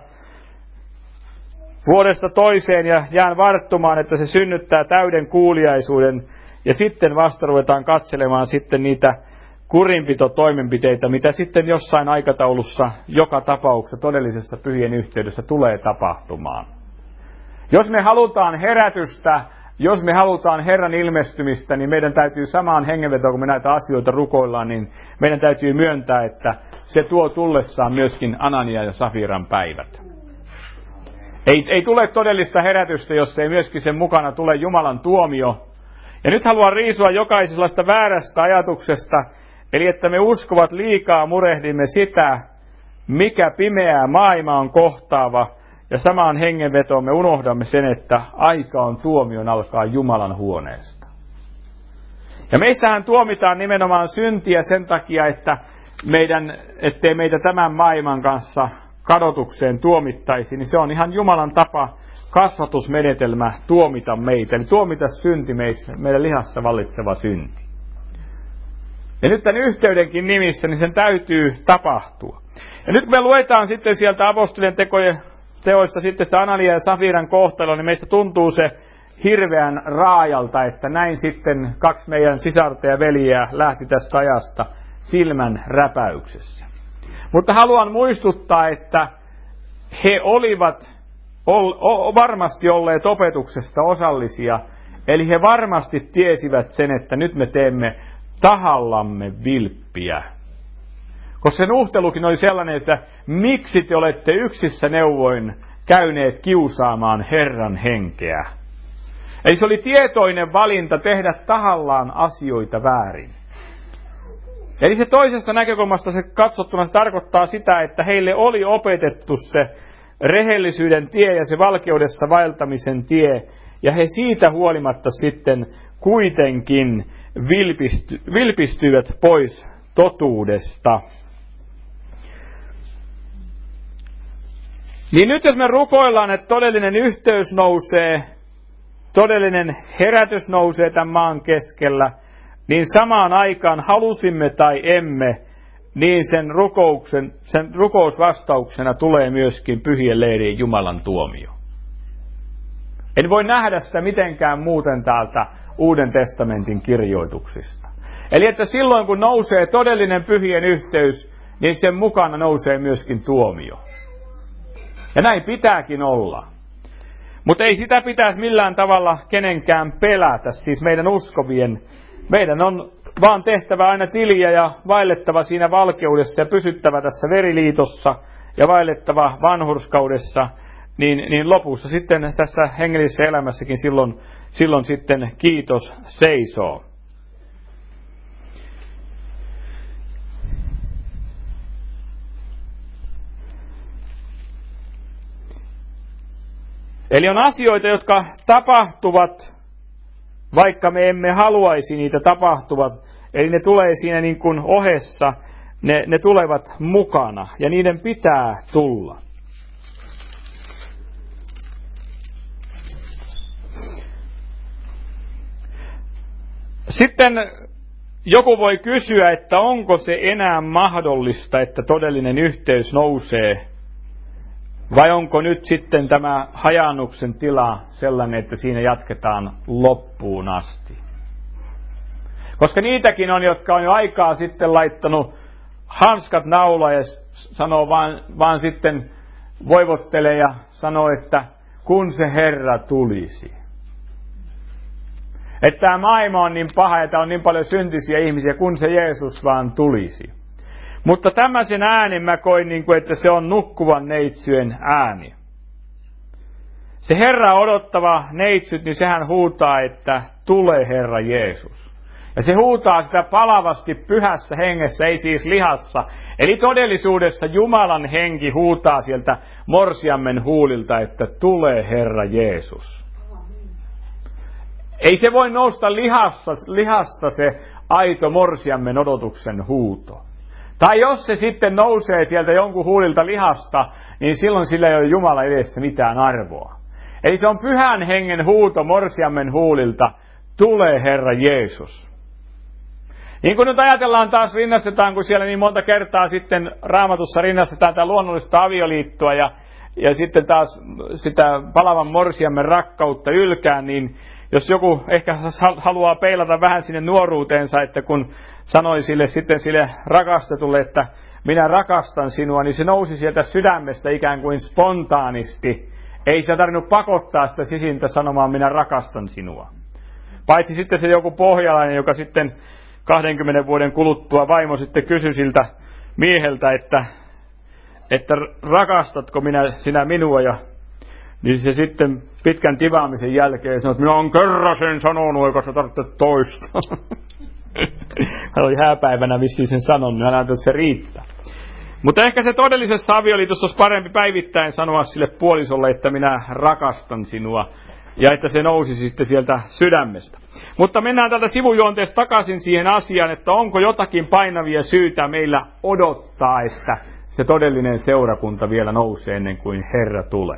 vuodesta toiseen ja jään varttumaan, että se synnyttää täyden kuuliaisuuden ja sitten vasta ruvetaan katselemaan sitten niitä kurinpitotoimenpiteitä, mitä sitten jossain aikataulussa joka tapauksessa todellisessa pyhien yhteydessä tulee tapahtumaan. Jos me halutaan herätystä, jos me halutaan Herran ilmestymistä, niin meidän täytyy samaan hengenvetoon, kun me näitä asioita rukoillaan, niin meidän täytyy myöntää, että se tuo tullessaan myöskin Anania ja Safiran päivät. Ei, ei tule todellista herätystä, jos ei myöskin sen mukana tule Jumalan tuomio. Ja nyt haluan riisua jokaisesta väärästä ajatuksesta, eli että me uskovat liikaa murehdimme sitä, mikä pimeää maailma on kohtaava, ja samaan hengenvetoon me unohdamme sen, että aika on tuomion alkaa Jumalan huoneesta. Ja meissähän tuomitaan nimenomaan syntiä sen takia, että meidän, ettei meitä tämän maailman kanssa kadotukseen tuomittaisi, niin se on ihan Jumalan tapa, kasvatusmenetelmä tuomita meitä. Eli tuomita synti meissä, meidän lihassa vallitseva synti. Ja nyt tämän yhteydenkin nimissä, niin sen täytyy tapahtua. Ja nyt kun me luetaan sitten sieltä apostolien tekojen teoista sitten sitä Anania ja Safiran kohtalo, niin meistä tuntuu se hirveän raajalta, että näin sitten kaksi meidän sisarta ja veljeä lähti tästä ajasta silmän räpäyksessä. Mutta haluan muistuttaa, että he olivat ol, o, varmasti olleet opetuksesta osallisia, eli he varmasti tiesivät sen, että nyt me teemme tahallamme vilppiä. Koska se nuhtelukin oli sellainen, että miksi te olette yksissä neuvoin käyneet kiusaamaan Herran henkeä. Eli se oli tietoinen valinta tehdä tahallaan asioita väärin. Eli se toisesta näkökulmasta se katsottuna se tarkoittaa sitä, että heille oli opetettu se rehellisyyden tie ja se valkeudessa vaeltamisen tie. Ja he siitä huolimatta sitten kuitenkin vilpisty, vilpistyivät pois totuudesta. Niin nyt jos me rukoillaan, että todellinen yhteys nousee, todellinen herätys nousee tämän maan keskellä, niin samaan aikaan halusimme tai emme, niin sen, rukouksen, sen rukousvastauksena tulee myöskin pyhien leirien Jumalan tuomio. En voi nähdä sitä mitenkään muuten täältä Uuden testamentin kirjoituksista. Eli että silloin kun nousee todellinen pyhien yhteys, niin sen mukana nousee myöskin tuomio. Ja näin pitääkin olla. Mutta ei sitä pitäisi millään tavalla kenenkään pelätä, siis meidän uskovien. Meidän on vaan tehtävä aina tiliä ja vaellettava siinä valkeudessa ja pysyttävä tässä veriliitossa ja vaellettava vanhurskaudessa, niin, niin lopussa sitten tässä hengellisessä elämässäkin silloin, silloin sitten kiitos seisoo. Eli on asioita, jotka tapahtuvat, vaikka me emme haluaisi niitä tapahtuvat. Eli ne tulee siinä niin kuin ohessa, ne, ne tulevat mukana ja niiden pitää tulla. Sitten joku voi kysyä, että onko se enää mahdollista, että todellinen yhteys nousee, vai onko nyt sitten tämä hajaannuksen tila sellainen, että siinä jatketaan loppuun asti. Koska niitäkin on, jotka on jo aikaa sitten laittanut hanskat naula ja sanoo vaan, vaan sitten voivottelee ja sanoo, että kun se Herra tulisi. Että tämä maailma on niin paha ja täällä on niin paljon syntisiä ihmisiä, kun se Jeesus vaan tulisi. Mutta tämmöisen äänen mä koin, niin kuin, että se on nukkuvan neitsyen ääni. Se Herra odottava neitsyt, niin sehän huutaa, että tule Herra Jeesus. Ja se huutaa sitä palavasti pyhässä hengessä, ei siis lihassa. Eli todellisuudessa Jumalan henki huutaa sieltä morsiammen huulilta, että tule Herra Jeesus. Ei se voi nousta lihassa, lihasta se aito morsiammen odotuksen huuto. Tai jos se sitten nousee sieltä jonkun huulilta lihasta, niin silloin sillä ei ole Jumala edessä mitään arvoa. Eli se on pyhän hengen huuto morsiammen huulilta, tule Herra Jeesus. Niin kuin nyt ajatellaan taas, rinnastetaan, kun siellä niin monta kertaa sitten Raamatussa rinnastetaan tätä luonnollista avioliittoa ja, ja sitten taas sitä palavan morsiammen rakkautta ylkään, niin jos joku ehkä haluaa peilata vähän sinne nuoruuteensa, että kun sanoi sille sitten sille rakastetulle, että minä rakastan sinua, niin se nousi sieltä sydämestä ikään kuin spontaanisti. Ei se tarvinnut pakottaa sitä sisintä sanomaan, minä rakastan sinua. Paitsi sitten se joku pohjalainen, joka sitten kahdenkymmenen vuoden kuluttua vaimo sitten kysyi siltä mieheltä, että, että rakastatko minä, sinä minua, ja niin se sitten pitkän tivaamisen jälkeen sanoi, että minä olen kerran sen sanonut, eikä sä tarvitse toista. Hän oli hääpäivänä vissiin sen sanonut, hän ajattelin, että se riittää. Mutta ehkä se todellisessa avioliitossa olisi parempi päivittäin sanoa sille puolisolle, että minä rakastan sinua, ja että se nousisi sitten sieltä sydämestä. Mutta mennään tältä sivujuonteesta takaisin siihen asiaan, että onko jotakin painavia syytä meillä odottaa, että se todellinen seurakunta vielä nousee ennen kuin Herra tulee.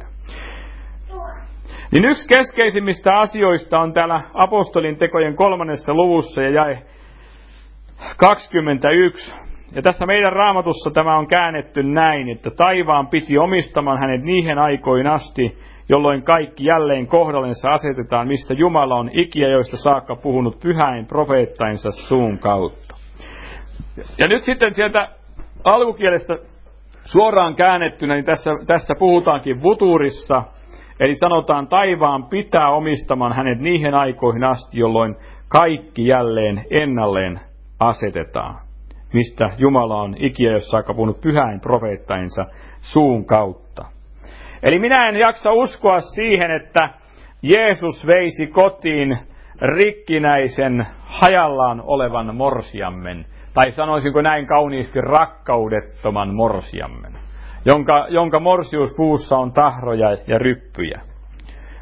Niin yksi keskeisimmistä asioista on täällä apostolin tekojen kolmannessa luvussa ja jae kaksikymmentäyksi. Ja tässä meidän Raamatussa tämä on käännetty näin, että taivaan piti omistamaan hänet niihin aikoihin asti, jolloin kaikki jälleen kohdallensa asetetaan, mistä Jumala on ikiä joista saakka puhunut pyhäin profeettainsa suun kautta. Ja nyt sitten sieltä alkukielestä suoraan käännettynä, niin tässä, tässä puhutaankin vuturissa, eli sanotaan taivaan pitää omistamaan hänet niihin aikoihin asti, jolloin kaikki jälleen ennalleen asetetaan, mistä Jumala on ikiä jos saakka puhunut pyhäin profeettainsa suun kautta. Eli minä en jaksa uskoa siihen, että Jeesus veisi kotiin rikkinäisen hajallaan olevan morsiammen, tai sanoisinko näin kauniisti rakkaudettoman morsiammen, jonka, jonka morsiuspuussa on tahroja ja ryppyjä.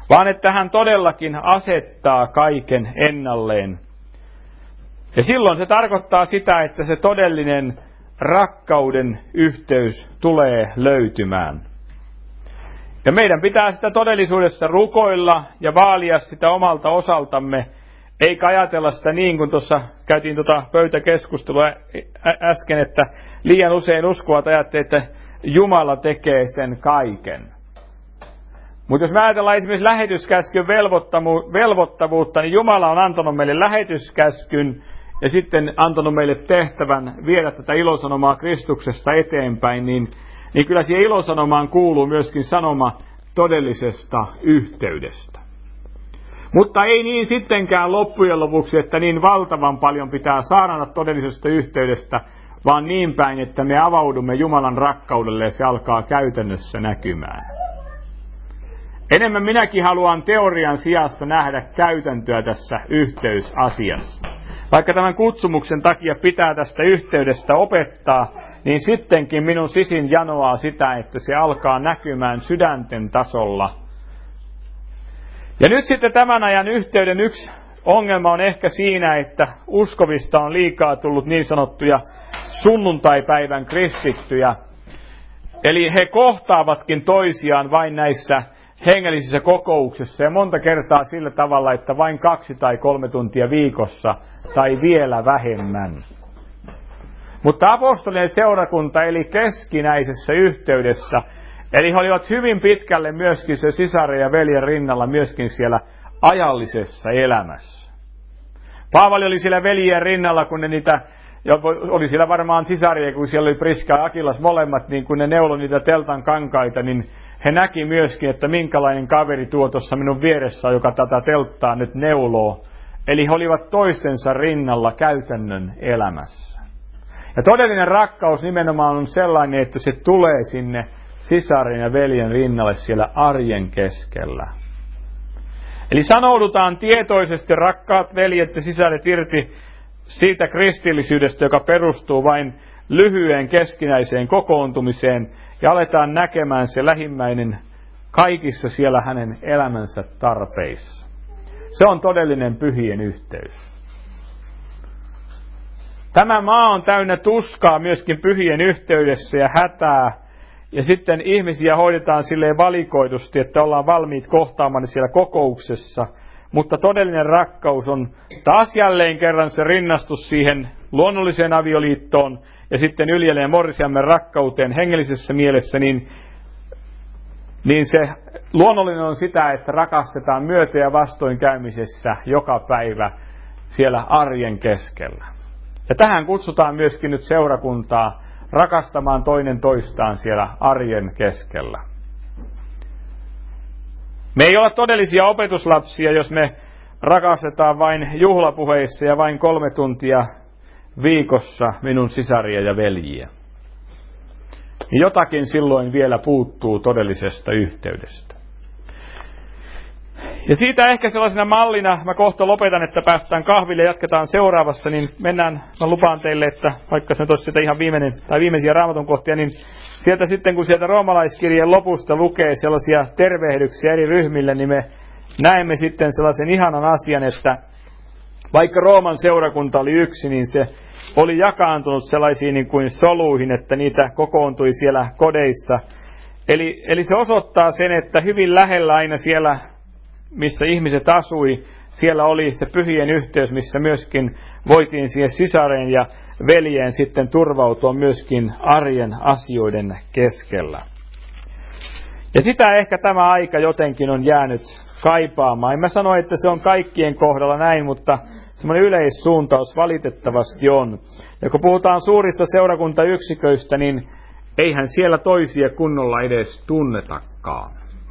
vaan että hän todellakin asettaa kaiken ennalleen. Ja silloin se tarkoittaa sitä, että se todellinen rakkauden yhteys tulee löytymään. Ja meidän pitää sitä todellisuudessa rukoilla ja vaalia sitä omalta osaltamme, eikä ajatella sitä niin kuin tuossa käytiin tuota pöytäkeskustelua äsken, että liian usein uskovat ajattelee, että Jumala tekee sen kaiken. Mutta jos me ajatellaan esimerkiksi lähetyskäskyn velvoittavuutta, niin Jumala on antanut meille lähetyskäskyn ja sitten antanut meille tehtävän viedä tätä ilosanomaa Kristuksesta eteenpäin, niin, niin kyllä siihen ilosanomaan kuuluu myöskin sanoma todellisesta yhteydestä. Mutta ei niin sittenkään loppujen lopuksi, että niin valtavan paljon pitää saarnata todellisesta yhteydestä, vaan niin päin, että me avaudumme Jumalan rakkaudelle ja se alkaa käytännössä näkymään. Enemmän minäkin haluan teorian sijasta nähdä käytäntöä tässä yhteysasiassa. Vaikka tämän kutsumuksen takia pitää tästä yhteydestä opettaa, niin sittenkin minun sisin janoaa sitä, että se alkaa näkymään sydänten tasolla. Ja nyt sitten tämän ajan yhteyden yksi ongelma on ehkä siinä, että uskovista on liikaa tullut niin sanottuja sunnuntaipäivän kristittyjä. Eli he kohtaavatkin toisiaan vain näissä hengellisissä kokouksissa ja monta kertaa sillä tavalla, että vain kaksi tai kolme tuntia viikossa tai vielä vähemmän. Mutta apostolien seurakunta eli keskinäisessä yhteydessä, eli he olivat hyvin pitkälle myöskin se sisaren ja veljen rinnalla myöskin siellä ajallisessa elämässä. Paavali oli siellä veljen rinnalla, kun ne niitä, oli siellä varmaan sisaria, kun siellä oli Priska ja Akilas molemmat, niin kun ne neuloi niitä teltan kankaita, niin he näki myöskin, että minkälainen kaveri tuo tuossa minun vieressä, joka tätä telttaa nyt neuloo. Eli he olivat toistensa rinnalla käytännön elämässä. Ja todellinen rakkaus nimenomaan on sellainen, että se tulee sinne sisaren ja veljen rinnalle siellä arjen keskellä. Eli sanoudutaan tietoisesti, rakkaat veljet ja sisaret, irti siitä kristillisyydestä, joka perustuu vain lyhyeen keskinäiseen kokoontumiseen, ja aletaan näkemään se lähimmäinen kaikissa siellä hänen elämänsä tarpeissa. Se on todellinen pyhien yhteys. Tämä maa on täynnä tuskaa myöskin pyhien yhteydessä ja hätää. Ja sitten ihmisiä hoidetaan silleen valikoidusti, että ollaan valmiit kohtaamaan siellä kokouksessa. Mutta todellinen rakkaus on taas jälleen kerran se rinnastus siihen luonnolliseen avioliittoon ja sitten yljelleen morsiamme rakkauteen hengellisessä mielessä, niin, niin se luonnollinen on sitä, että rakastetaan myötä- ja vastoinkäymisessä joka päivä siellä arjen keskellä. Ja tähän kutsutaan myöskin nyt seurakuntaa rakastamaan toinen toistaan siellä arjen keskellä. Me ei olla todellisia opetuslapsia, jos me rakastetaan vain juhlapuheissa ja vain kolme tuntia viikossa minun sisaria ja veljiä. Jotakin silloin vielä puuttuu todellisesta yhteydestä. Ja siitä ehkä sellaisena mallina, mä kohta lopetan, että päästään kahville ja jatketaan seuraavassa, niin mennään, mä lupaan teille, että vaikka se olisi sitä ihan viimeinen, tai viimeisiä Raamatun kohtia, niin sieltä sitten kun sieltä roomalaiskirjeen lopusta lukee sellaisia tervehdyksiä eri ryhmille, niin me näemme sitten sellaisen ihanan asian, että vaikka Rooman seurakunta oli yksi, niin se oli jakaantunut sellaisiin niin kuin soluihin, että niitä kokoontui siellä kodeissa. Eli, eli se osoittaa sen, että hyvin lähellä aina siellä, missä ihmiset asui, siellä oli se pyhien yhteys, missä myöskin voitiin siihen sisareen ja veljeen sitten turvautua myöskin arjen asioiden keskellä. Ja sitä ehkä tämä aika jotenkin on jäänyt kaipaamaan. En mä sano, että se on kaikkien kohdalla näin, mutta semmoinen yleissuuntaus valitettavasti on. Ja kun puhutaan suurista seurakuntayksiköistä, niin eihän siellä toisia kunnolla edes tunnetakaan.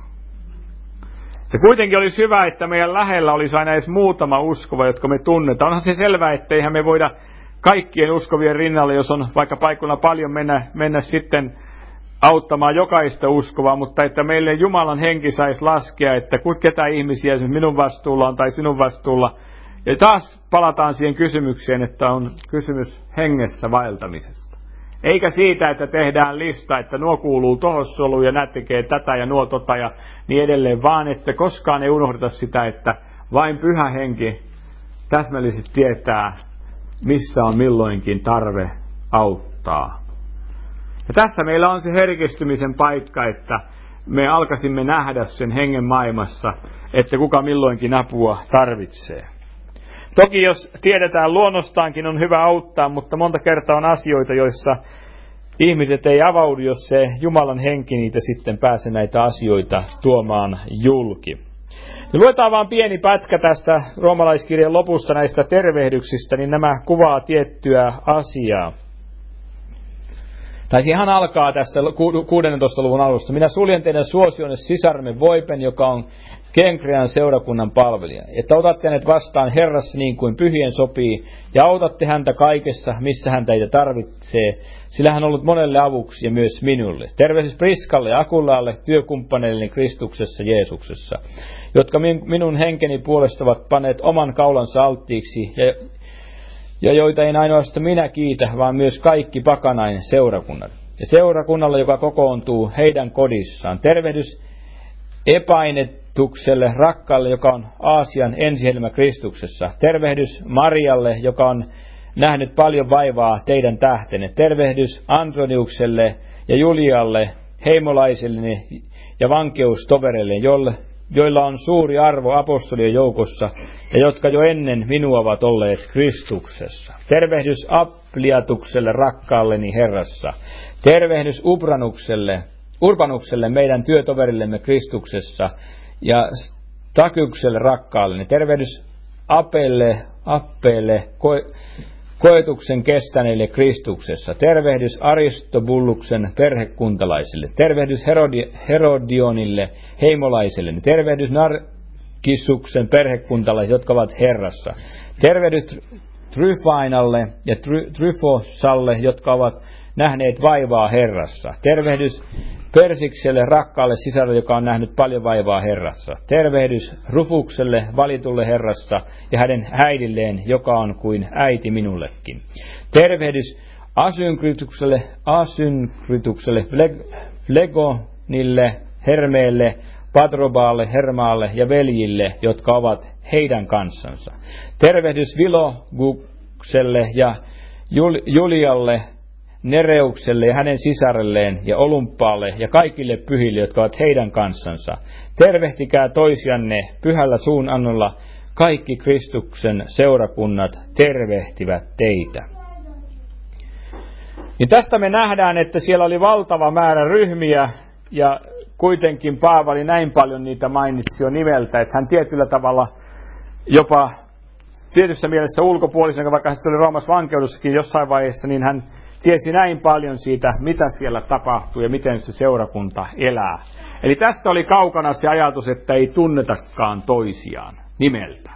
Ja kuitenkin olisi hyvä, että meidän lähellä olisi aina edes muutama uskova, jotka me tunnetaan. Onhan se selvää, että eihän me voida kaikkien uskovien rinnalle, jos on vaikka paikalla paljon mennä, mennä sitten auttamaan jokaista uskovaa, mutta että meille Jumalan henki saisi laskea, että ketä ihmisiä minun vastuulla on tai sinun vastuulla. Ja taas palataan siihen kysymykseen, että on kysymys hengessä vaeltamisesta. Eikä siitä, että tehdään lista, että nuo kuuluu tohon soluun ja nämä tekee tätä ja nuo tota ja niin edelleen, vaan että koskaan ei unohdeta sitä, että vain Pyhä Henki täsmällisesti tietää, missä on milloinkin tarve auttaa. Ja tässä meillä on se herkistymisen paikka, että me alkaisimme nähdä sen hengen maailmassa, että kuka milloinkin apua tarvitsee. Toki jos tiedetään luonnostaankin on hyvä auttaa, mutta monta kertaa on asioita, joissa ihmiset ei avaudu, jos se Jumalan henki niitä sitten pääse näitä asioita tuomaan julki. Ja luetaan vaan pieni pätkä tästä roomalaiskirjan lopusta näistä tervehdyksistä, niin nämä kuvaa tiettyä asiaa. Tai ihan alkaa tästä kuudennentoista luvun alusta. Minä suljen teidän suosionne sisaremme Voipen, joka on Kenkrean seurakunnan palvelija, että otatte hänet vastaan Herrassa niin kuin pyhien sopii, ja autatte häntä kaikessa, missä hän teitä tarvitsee, sillä hän on ollut monelle avuksi ja myös minulle. Tervehdys Priskalle ja Akullalle, työkumppaneilleni Kristuksessa Jeesuksessa, jotka minun henkeni puolesta ovat panneet oman kaulansa alttiiksi, ja, ja joita en ainoastaan minä kiitä, vaan myös kaikki pakanain seurakunnat. Ja seurakunnalle, joka kokoontuu heidän kodissaan. Tervehdys Epainetukselle, rakkaalle, joka on Aasian ensihelmä Kristuksessa. Tervehdys Marialle, joka on nähnyt paljon vaivaa teidän tähtenne. Tervehdys Androniukselle ja Julialle, heimolaiselle ja vankeustovereille, jolle, joilla on suuri arvo apostolien joukossa ja jotka jo ennen minua ovat olleet Kristuksessa. Tervehdys Appliatukselle, rakkaalleni Herrassa. Tervehdys Ubranukselle, Urbanukselle, meidän työtoverillemme Kristuksessa, ja Takykselle, rakkaalleni. Tervehdys Apelle, Appeelle, ko, koetuksen kestäneille Kristuksessa. Tervehdys Aristobulluksen perhekuntalaisille. Tervehdys Herodi, Herodionille, heimolaiselle. Tervehdys Narkissuksen perhekuntalaisille, jotka ovat Herrassa. Tervehdys Tryfainalle ja Try, Tryfosalle, jotka ovat nähneet vaivaa Herrassa. Tervehdys Persikselle, rakkaalle sisarulle, joka on nähnyt paljon vaivaa Herrassa. Tervehdys Rufukselle, valitulle Herrassa, ja hänen äidilleen, joka on kuin äiti minullekin. Tervehdys Asynkrytukselle, Asynkrytukselle, Flegonille, Hermeelle, Patrobaalle, Hermaalle ja veljille, jotka ovat heidän kanssansa. Tervehdys Vilogukselle ja Julialle, Nereukselle ja hänen sisarelleen ja Olympaalle ja kaikille pyhille, jotka ovat heidän kanssansa. Tervehtikää toisianne pyhällä suunannolla. Kaikki Kristuksen seurakunnat tervehtivät teitä. Niin tästä me nähdään, että siellä oli valtava määrä ryhmiä ja kuitenkin Paavali näin paljon niitä mainitsi jo nimeltä, että hän tietyllä tavalla jopa tietyssä mielessä ulkopuolisena, vaikka hän oli Roomassa vankeudessakin jossain vaiheessa, niin hän tiesi näin paljon siitä, mitä siellä tapahtuu ja miten se seurakunta elää. Eli tästä oli kaukana se ajatus, että ei tunnetakaan toisiaan nimeltä.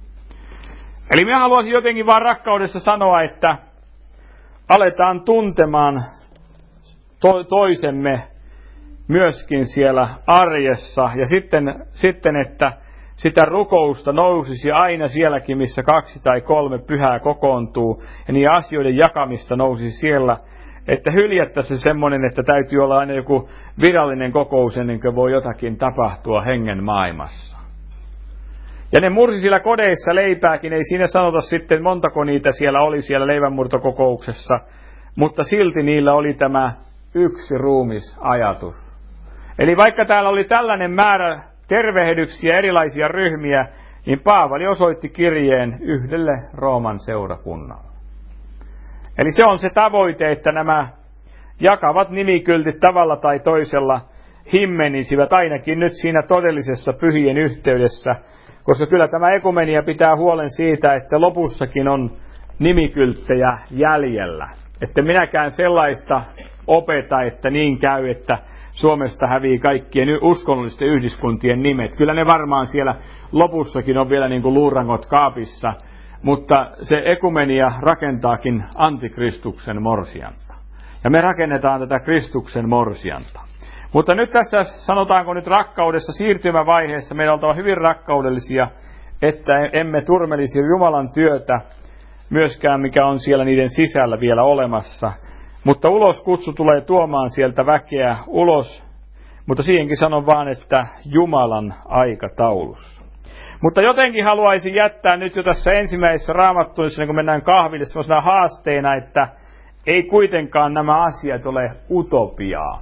Eli minä haluaisin jotenkin vaan rakkaudessa sanoa, että aletaan tuntemaan to- toisemme myöskin siellä arjessa. Ja sitten, sitten, että sitä rukousta nousisi aina sielläkin, missä kaksi tai kolme pyhää kokoontuu, ja niiden asioiden jakamista nousisi siellä, että hyljättäisiin semmoinen, että täytyy olla aina joku virallinen kokous ennen kuin voi jotakin tapahtua hengen maailmassa. Ja ne mursi siellä kodeissa leipääkin, ei siinä sanota sitten montako niitä siellä oli siellä leivänmurtokokouksessa, mutta silti niillä oli tämä yksi ruumisajatus. Eli vaikka täällä oli tällainen määrä tervehdyksiä, erilaisia ryhmiä, niin Paavali osoitti kirjeen yhdelle Rooman seurakunnalle. Eli se on se tavoite, että nämä jakavat nimikyltit tavalla tai toisella himmenisivät ainakin nyt siinä todellisessa pyhien yhteydessä, koska kyllä tämä ekumenia pitää huolen siitä, että lopussakin on nimikylttejä jäljellä. Että minäkään sellaista opeta, että niin käy, että Suomesta hävii kaikkien uskonnollisten yhdyskuntien nimet. Kyllä ne varmaan siellä lopussakin on vielä niin kuin luurangot kaapissa, mutta se ekumenia rakentaakin antikristuksen morsianta. Ja me rakennetaan tätä Kristuksen morsianta. Mutta nyt tässä, sanotaanko nyt rakkaudessa siirtymävaiheessa, meidän on oltava hyvin rakkaudellisia, että emme turmelisi Jumalan työtä myöskään, mikä on siellä niiden sisällä vielä olemassa, Mutta uloskutsu tulee tuomaan sieltä väkeä ulos, mutta siihenkin sanon vaan, että Jumalan aikataulussa. Mutta jotenkin haluaisin jättää nyt jo tässä ensimmäisessä Raamattuissa, kun mennään kahville, sellaisena haasteena, että ei kuitenkaan nämä asiat ole utopiaa.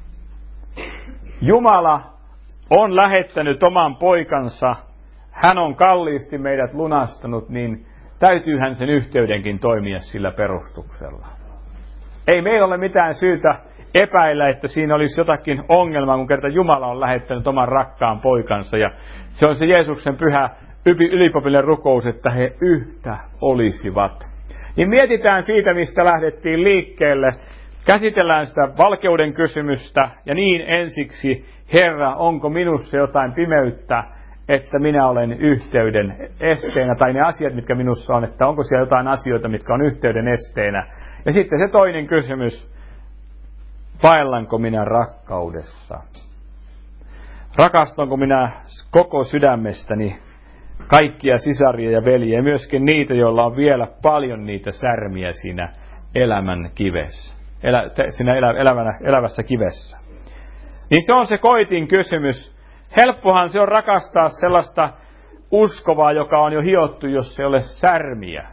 Jumala on lähettänyt oman poikansa, hän on kalliisti meidät lunastanut, niin täytyyhän sen yhteydenkin toimia sillä perustuksella. Ei meillä ole mitään syytä epäillä, että siinä olisi jotakin ongelmaa, kun kerta Jumala on lähettänyt oman rakkaan poikansa. Ja se on se Jeesuksen pyhä ylipapillinen rukous, että he yhtä olisivat. Niin mietitään siitä, mistä lähdettiin liikkeelle. Käsitellään sitä valkeuden kysymystä ja niin ensiksi, Herra, onko minussa jotain pimeyttä, että minä olen yhteyden esteenä, tai ne asiat, mitkä minussa on, että onko siellä jotain asioita, mitkä on yhteyden esteenä. Ja sitten se toinen kysymys, vaellanko minä rakkaudessa? Rakastanko minä koko sydämestäni kaikkia sisaria ja veljiä, ja myöskin niitä, joilla on vielä paljon niitä särmiä siinä elämän kivessä, elä, siinä elä, elävänä, elävässä kivessä. Niin se on se koitin kysymys. Helppohan se on rakastaa sellaista uskovaa, joka on jo hiottu, jos ei ole särmiä.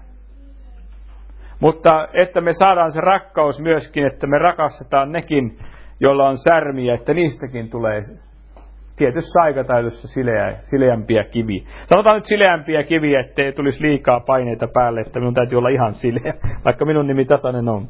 Mutta että me saadaan se rakkaus myöskin, että me rakastetaan nekin, joilla on särmiä, että niistäkin tulee tietyssä aikataulussa sileä, sileämpiä kiviä. Sanotaan nyt sileämpiä kiviä, ettei tulisi liikaa paineita päälle, että minun täytyy olla ihan sileä, vaikka minun nimi Tasanen on.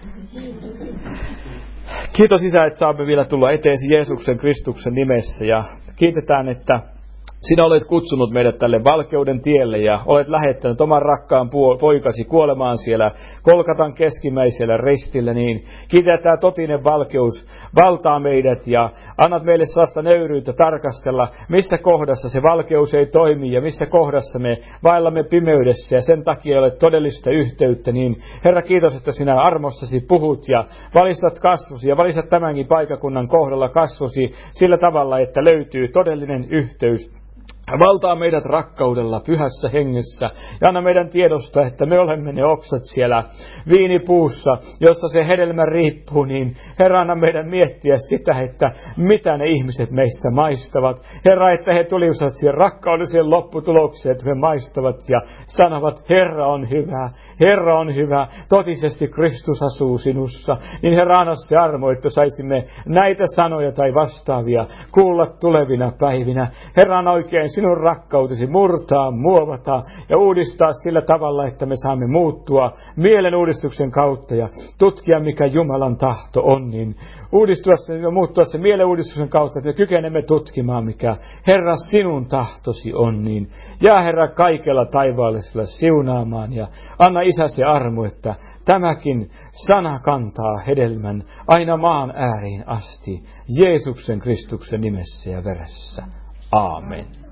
Kiitos Isä, että saamme vielä tulla eteesi Jeesuksen Kristuksen nimessä ja kiitetään, että sinä olet kutsunut meidät tälle valkeuden tielle ja olet lähettänyt oman rakkaan poikasi kuolemaan siellä Golgatan keskimmäisellä ristillä, niin kiitetään totinen valkeus valtaa meidät ja annat meille sellaista nöyryyttä tarkastella, missä kohdassa se valkeus ei toimi ja missä kohdassa me vaellamme pimeydessä ja sen takia ei ole todellista yhteyttä, niin Herra, kiitos, että sinä armossasi puhut ja valistat kasvusi ja valistat tämänkin paikakunnan kohdalla kasvusi sillä tavalla, että löytyy todellinen yhteys. Valtaa meidät rakkaudella pyhässä hengessä ja anna meidän tiedosta, että me olemme ne oksat siellä viinipuussa, jossa se hedelmä riippuu, niin Herra, anna meidän miettiä sitä, että mitä ne ihmiset meissä maistavat. Herra, että he tulisivat siihen rakkaudellisen lopputulokseen, että he maistavat ja sanovat, Herra on hyvä, Herra on hyvä, totisesti Kristus asuu sinussa. Niin Herra, anna se armo, että saisimme näitä sanoja tai vastaavia kuulla tulevina päivinä. Herra, on oikein sinun rakkautesi murtaa, muovata ja uudistaa sillä tavalla, että me saamme muuttua mielen uudistuksen kautta ja tutkia, mikä Jumalan tahto on, niin uudistua ja muuttua se mielen uudistuksen kautta, että me kykenemme tutkimaan, mikä Herra sinun tahtosi on, niin jää Herra kaikella taivaallisella siunaamaan ja anna Isä se armo, että tämäkin sana kantaa hedelmän aina maan ääriin asti Jeesuksen Kristuksen nimessä ja veressä. Aamen.